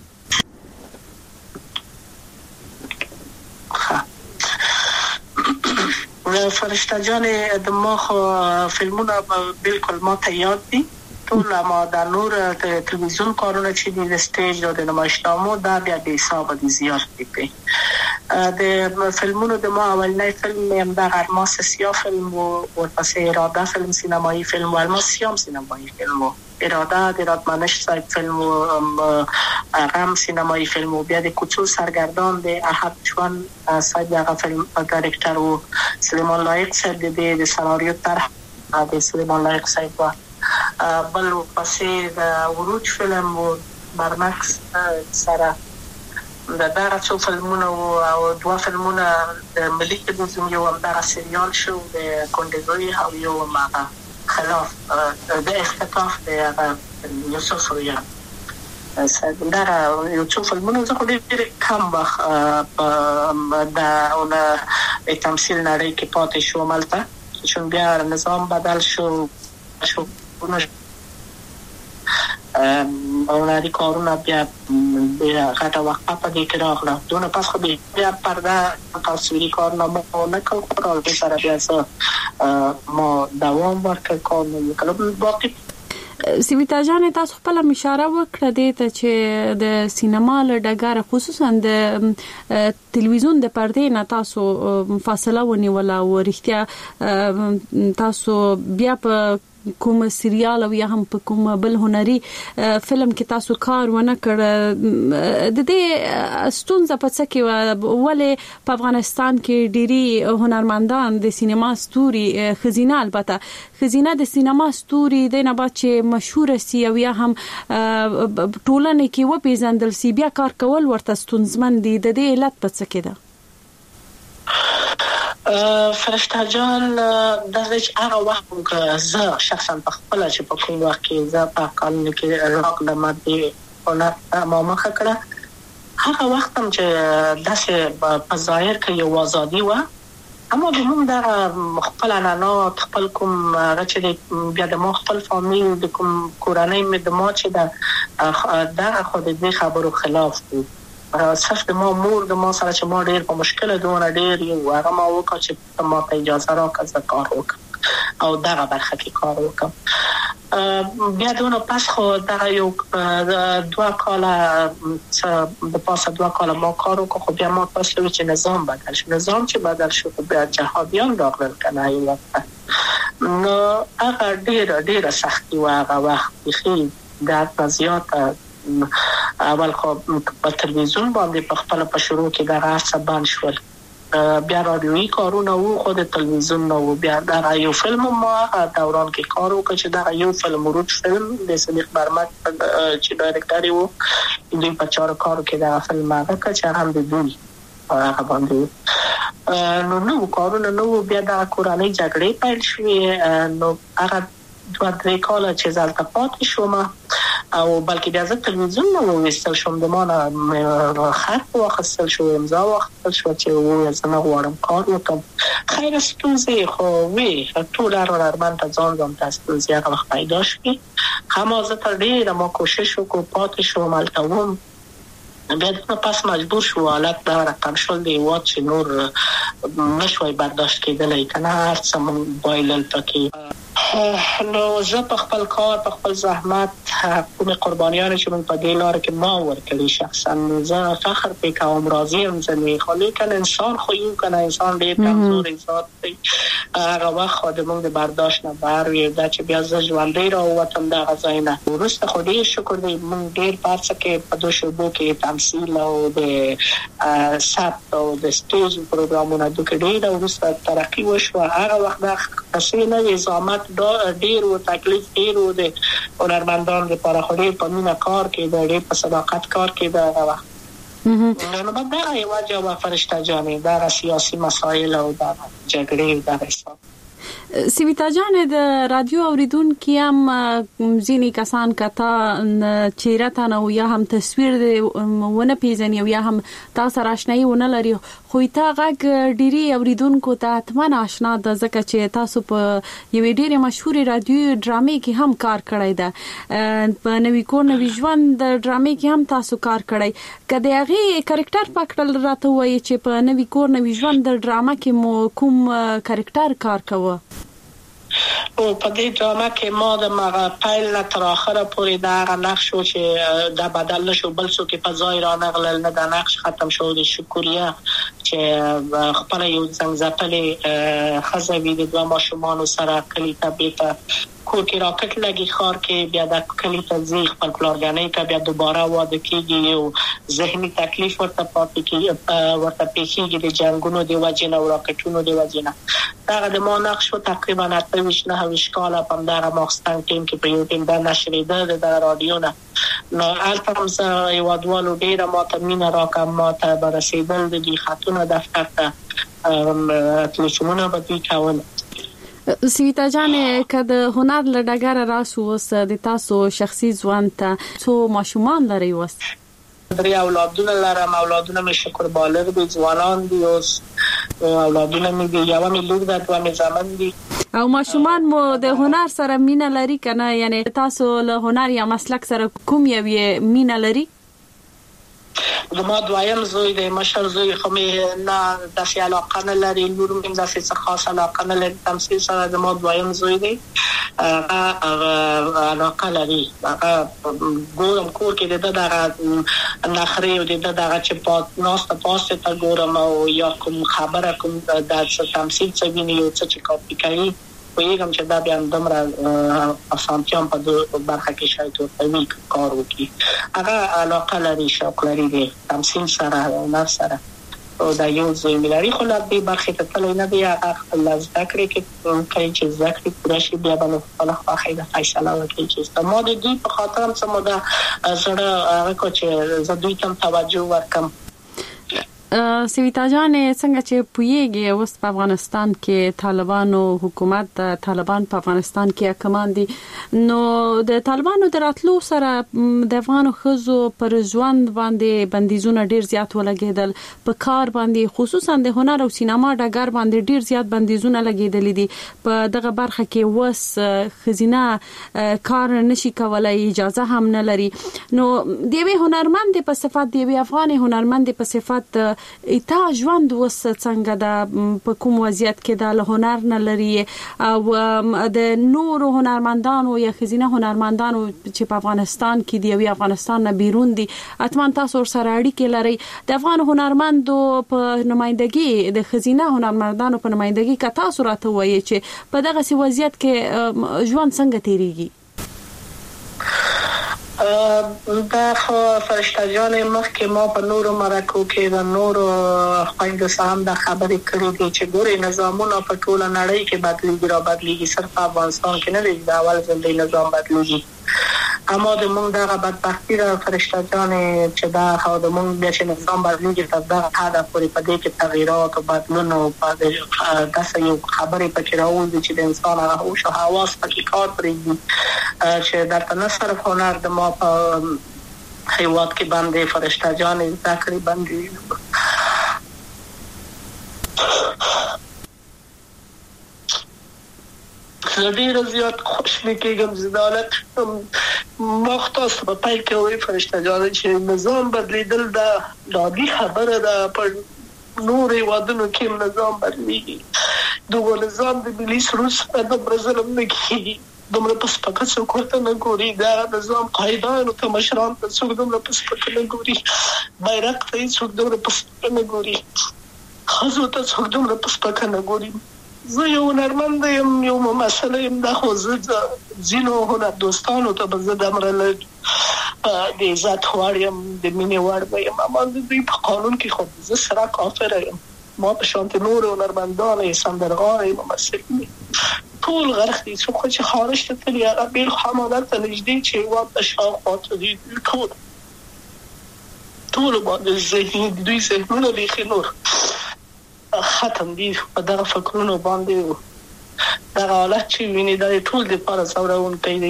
فرشته جان د ما خو فلمونه بالکل ما ته یاد دي ټول ما د نور تلویزیون کارونه چې د سټیج او د نمایشنامو دا بیا به حساب دي زیات دي. د فلمونو د ما اولنۍ فلم هم د الماس سیاه فلم او ورپسې اراده فلم سینمایی فلم او الماس سیاه سینمایی فلم اراده د راتمنش صاحب فلم او غم سینمایی فلم او بیا د کوڅو سرګردان د احد چوان صاحب هغه فلم ډایرکټر او سلیمان لایق صاحب د سناریو طرح د سلیمان لایق صاحب بل پسې د وروج فلم او برمکس سره د دغه څو فلمونه او دوه فلمونه د ملي تلویزیون یو همدغه سریال شو د کندزوی او یو ماغه خلاف د اختطاف د یوسف رویا دا یو څو فلمونه زه خو ډېر کم وخت د تمثیل نړۍ کې پاتې شوم هلته چون بیا نظام بدل شو شو او لري کارونه بیا بیا غټه وخت په دې کې راغله دونه پس خو بیا پرده تصویري کارونه مو نه کوو او سره بیا ما دوام ورکړ کوم کله باقي سیویتا جان تاسو خپل اشاره وکړه دې ته چې د سینما له ډګر خصوصا د تلویزیون د پردې نه تاسو فاصله ونیوله او رښتیا تاسو بیا په کوم سریال او یا هم په کوم بل هنري فلم کې تاسو کار ونه کړ د دې ستونزه په څه کې ولې په افغانستان کې ډيري هنرمندان د سینما ستوري خزینه البته خزینه د سینما ستوري د نه بعد چې مشهور سي او یا هم ټولنه کې و پیژندل سي بیا کار کول ورته ستونزمن دي د دې علت په څه کې ده؟ فرشته جان د هغه وخت زه شخصا په خپل چې په کوم وخت کې زه په قانون کې راک د ماده ولا ما مخه کړه هغه وخت هم چې داسې په ظاهر کې یو ازادي و اما د موږ د خپل نه خپل کوم چې بیا د مو خپل فامیل د کوم کورنۍ مې د ما چې د خو د دې خبرو خلاف دي صرف د ما مور د ما سره چې ما ډېر په مشکل دونه ډېر یو هغه ما وکړ چې ما ته اجازه راکړه چې کار وکړم او دغه برخه کې کار وکړم بیا دونه پس خو دغه یو دوه کاله د پاسه دوه کاله ما کار وکړ خو بیا ما تاسو چې نظام بدل شو نظام چې بدل شو بیا جهادیان راغلل کنه یو نو هغه ډېر ډېر سختي و هغه وخت خیلی د زیاته اول خو په تلویزیون باندې په خپل په شروع کې د غاصه باندې شول بیا رادیوي کارونه وو خو د تلویزیون نو بیا د یو فلم ما دوران کې کار وکړ چې دا یو فلم وروج فلم د صدیق برمک چې ډایرکټر وو دوی په چار کار کې دا فلم هغه چې هم د دوی هغه باندې نو نو کارونه نو بیا د کوراني جګړې پیل شوې نو هغه دوه درې کاله چې ځلته پاتې شوم او بلکې بیا زه تلویزیون نو وستل شوم د مانه خط واخستل شو امضا واخستل شو چې و زه نه غواړم کار وکړم خیر ستونزې خو وی ټول هنرمند ته ځان ځان ته ستونزې هغه وخت پیدا شوې هم زه تر ډېره ما کوشش وکړم پاتې شوم هلته وم بیا د پاس مجبور شو حالت دا رقم شول دی وات چې نور نشوي برداشت کېدلی کنه هر څه مون بایلل پکې نو زه په خپل کار په خپل زحمت کوم قربانیان چې من په دې لار کې ما ورکړي شخصا زه فخر پې کوم راضي یم ځنې خو لیکن انسان خو یو کنه انسان ډېر کمزوري ذات دی هغه وخت خو د موږ د برداشت نه بهر وي دا چې بیا زه ژوندی راووتم دغه ځای نه وروسته خو ډېر شکر دی موږ ډېر په هر څه کې په دو شعبو کې تمثیل او د ثبت او د سټیج پروګرامونه دوی ډېر وروسته ترقي وشوه هغه وخت دا قصې نه وي زحمت ډېر و تکلیف ډېر و د هنرمندانو لپاره خو ډېر په مینه کار کېده ډېر په صداقت کار کېده هغه وخت نو بعد دا یو جواب فرشته جانې دا سیاسي مسایل او دا جګړې دا حساب سیویتا جان د رادیو اوریدونکو هم ځینی کسان کته چیرې تا نو یا هم تصویر ونه پیژني یا هم تاسو راشنای ونه لري خو تا غږ ډيري اوریدونکو ته اتمن آشنا د ځکه چې تاسو په یوې ډېرې مشهوري رادیو ډرامې کې هم کار کړی ده په نوې کور نوې ژوند د ډرامې کې هم تاسو کار کړی کله هغه کریکټر پکړل راته وایي چې په نوې کور نوې ژوند د ډرامه کې مو کوم کریکټر کار کوي او په دې ډرامه کې ما د مغه پایل نه تر اخره پورې دا هغه نقش شو چې دا بدل نشو بل څه کې په ځای را نغلل نه دا نقش ختم شو د شکریا چې خپل یو څنګه ځپلې خزوی د دوه ماشومان سره کلی ته بیت کور کې راکټ لګي خار کې بیا د کلی ته ځي خپل پلانګانې کا بیا دوباره واده کېږي یو ذهني تکلیف ورته پاتې کېږي ورته پیښیږي د جنگونو دی وجنه او راکټونو دی وجنه دا د ما نقش تقریبا اته نه هوښ کاله په دغه ماخستان ټیم کې په یو ټیم د نشریده د رادیو نه نو البته زه یو ادوالو ډیره ماته مینا راکم ماته برسیدل د دې خاتون دفتر ته تلوشمونه به کول سیویتا جان کده هنر لډګر راسو وس د تاسو شخصي ځوان ته څو ماشومان لري وس درې اولادونه لرم اولادونه مې شکر بالغ دي ځوانان دي اوس اولادونه مې دي یو مې لور ده دوه مې زامن دي او ماشومان مو د هنر سره مینه لري کنه یعنی تاسو له هنر یا مسلک سره کوم یو مینه لري د ما دوایم زوی د مشر زوی خو مې نه د سیال علاقه نه لري نور مې د څه خاصه علاقه نه لري تمثيل سره د ما دوایم زوی دی هغه علاقه لري هغه ګورم کور کې د دغه نخري او د دغه چې په ناسته پاسته تا ګورم او یا کوم خبره کوم د تمثيل څه ویني او څه چې کاپی کوي ویګم چې دا بیا دمره اسانتیام په برخه کې شاید ورته کار وکړي هغه علاقه لري شوق لري د تمثيل سره او نفس سره او دا یو ځای ملاري خو لا به برخه ته تل نه دی هغه خپل ذکر کې کوي چې ذکر پوره شي بیا به خپل خواخې د فیصله وکړي چې ما د دې په خاطر هم سم دا زړه هغه کو چې زه دوی ته توجه ورکم سیویتا جان څنګه چې پویږي اوس په افغانستان کې طالبانو حکومت د طالبان په افغانستان کې حکمان دي نو د طالبانو دراتلو سره د افغانو خزو پر ژوند باندې بندیزونه ډیر زیات ولګیدل په کار باندې خصوصا د هنر او سینما ډګر باندې ډیر زیات بندیزونه لګیدل دي په دغه برخه کې وس خزینه کار نشي کولای اجازه هم نه لري نو دیوی هنرمند په صفات دیوی افغان هنرمند په صفات ایتا ژوند وس څنګه د په کوم وضعیت کې د هنر نه لري او د نور هنرمندانو یا خزینه هنرمندانو چې په افغانستان کې دی او افغانستان نه بیرون دي اتمن تاسو سره اړیکې لري د افغان هنرمندو په نمائندګي د خزینه هنرمندانو په نمائندګي کا تاسو راته وایي چې په دغه سی وضعیت کې ژوند څنګه تیریږي دا خو فرشته جان مخکې ما په نورو مرکو کې د نورو خویندو سره د خبرې کړې دي چې ګوري نظامونه په ټوله نړۍ کې بدلیږي را بدلیږي صرف افغانستان کې نه دی دا اول ځل دی نظام بدلیږي اما د مونږ دغه بدبختی را فرشته جان چې دا خو د مونږ بیا چې نظام بدلیږي تر دغه حده پورې په دې کې تغییرات او بدلون او داسې یو خبرې پکې راوځي چې د انسان هغه هوش او حواس پکې کار پرېږدي چې درته نه صرف هنر د ما په هیواد کې باندې فرشته جان زده کړې باندې ډېر زیات خوشحالي کېږم زدالت مختص په پای کې وي فرشته جان چې نظام بدلیدل دا لادي خبره ده پر نور وادونو کې نظام بدلیږي دوه نظام د ملي سروس په برزلم نه کېږي دومره پس پکې څوک ورته نه ګوري دا نظام قاعدانو ته مشران ته څوک دومره پس پکې نه ګوري بیرغ ته څوک دومره پس پکې نه ګوري خزو ته څوک دومره پس پکې نه ګوري زه یو نرمند یم یو مسله یم دا خو زه ځینو هنر دوستانو ته به زه د امرل د عزت وړ یم د مینې وړ یم اما د دوی په قانون کې خو زه سره کافر یم ما په شانت نور هنرمندان سندرغاړي ممثل ټول غرق دي څو چې خارج ته تللی هغه بیل خامادر ته نږدې چې وات شاوخوا ته دي ټول ټول باندې ذهني دوی ذهنونه بیخي نور ختم دي په دغه فکرونو باندې دغه حالت چې ویني دا ټول د پاره څورون کوي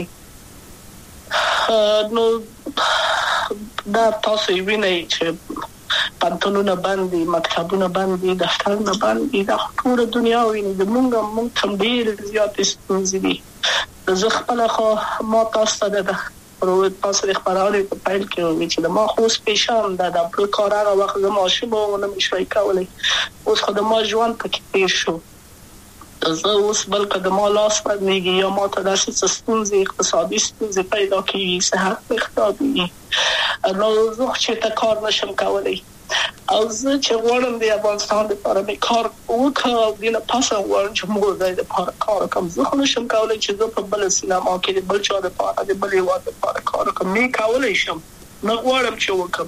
نو دا تاسو وینئ چې پانتونونه باندې مکتبونه باندې دفترونه باندې د ټول دنیا ویني د مونږ مونږ تم ډیر زیات ستونزې دي زه خپل خو ما تاسو ته ده پروت تاسو د خبرونه په پایل کې وی چې ما خو سپیشال دا د خپل کارغه وخت زما شوم نه مشوي کولای اوس خو د ما ژوند پکې تیر شو زه اوس بل کدمه لاس باندې یا ما ته داسې ستونزې اقتصادي ستونزې پیدا کیږي صحت اقتصادي نو زه چې تا کار نشم کولای او زه چې غواړم د افغانستان لپاره به کار وکړم د نه پاسه غواړم چې موږ د لپاره کار کوم زه خو نشم کولای چې زه په بل سینما کې د بل چا لپاره د بل یو لپاره کار کوم نه کولای شم نه غواړم چې وکړم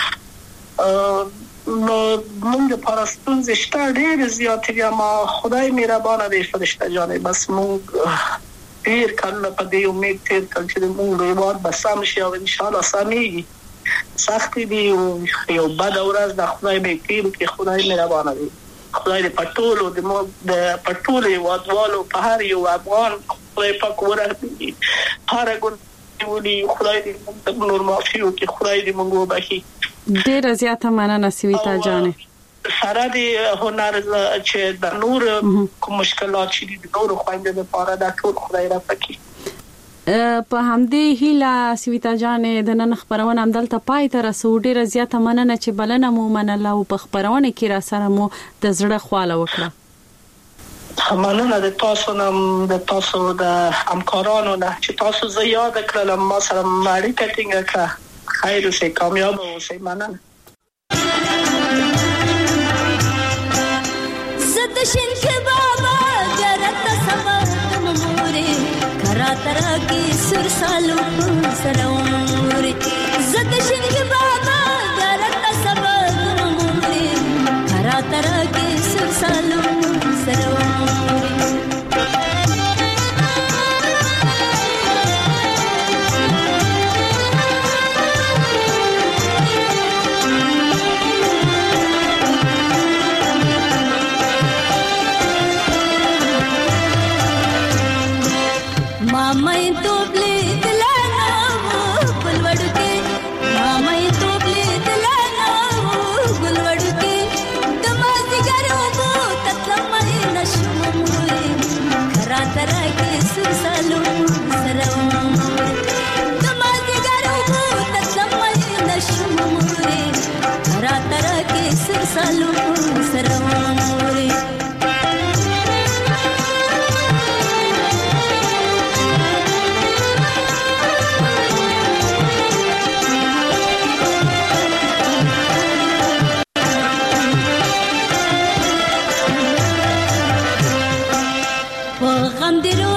نو موږ د پاراستون زشته ډېر زیات دي ما خدای مهربانه دی فرشته جانې بس موږ ډېر کله په دې امید تیر کړ چې موږ به واد بسام شي او ان شاء الله سامي سخت دی یو بد ورځ د خدای به تیر کې خدای مهربانه دی خدای دې پټولو د مو د پټولې وادوالو په هر یو افغان خدای پاک ورته هر ګون ولي خدای دې نور معافي او کې خدای دې موږ وبخي ډېر زیاته مننه سویتا جانې سره د هنر چې د نور کوم مشکلات چې د نور خويندې لپاره د ټول خدای را پکې په همدې هیله سویتا جانې د نن خبرونه همدلته پای ته رسو ډېر زیاته مننه چې بلنه مو منله او په خبرونه کې را سره مو د زړه خواله وکړه مننه د تاسو نم د تاسو د همکارانو نه چې تاسو زه یاد کړم ما سره اړیکه ټینګه کړه خیر اوسئ کامیاب اوسئ مننه زد شینک بابا جرت سبب مموري کرا ترا کی سر سالو سرور زد شینک بابا جرت سبب مموري کرا ترا کی سر سالو سرور मामई तो ब्ले दिलाना वो गुलवड़ के मामई तो ब्ले दिलाना वो गुलवड़ के दमाजी करो वो ततलमई नशमुरे खरा तरह के सुरसालो सरवरे दमाजी करो वो ततलमई नशमुरे खरा तरह के सुरसालो सरवरे I'm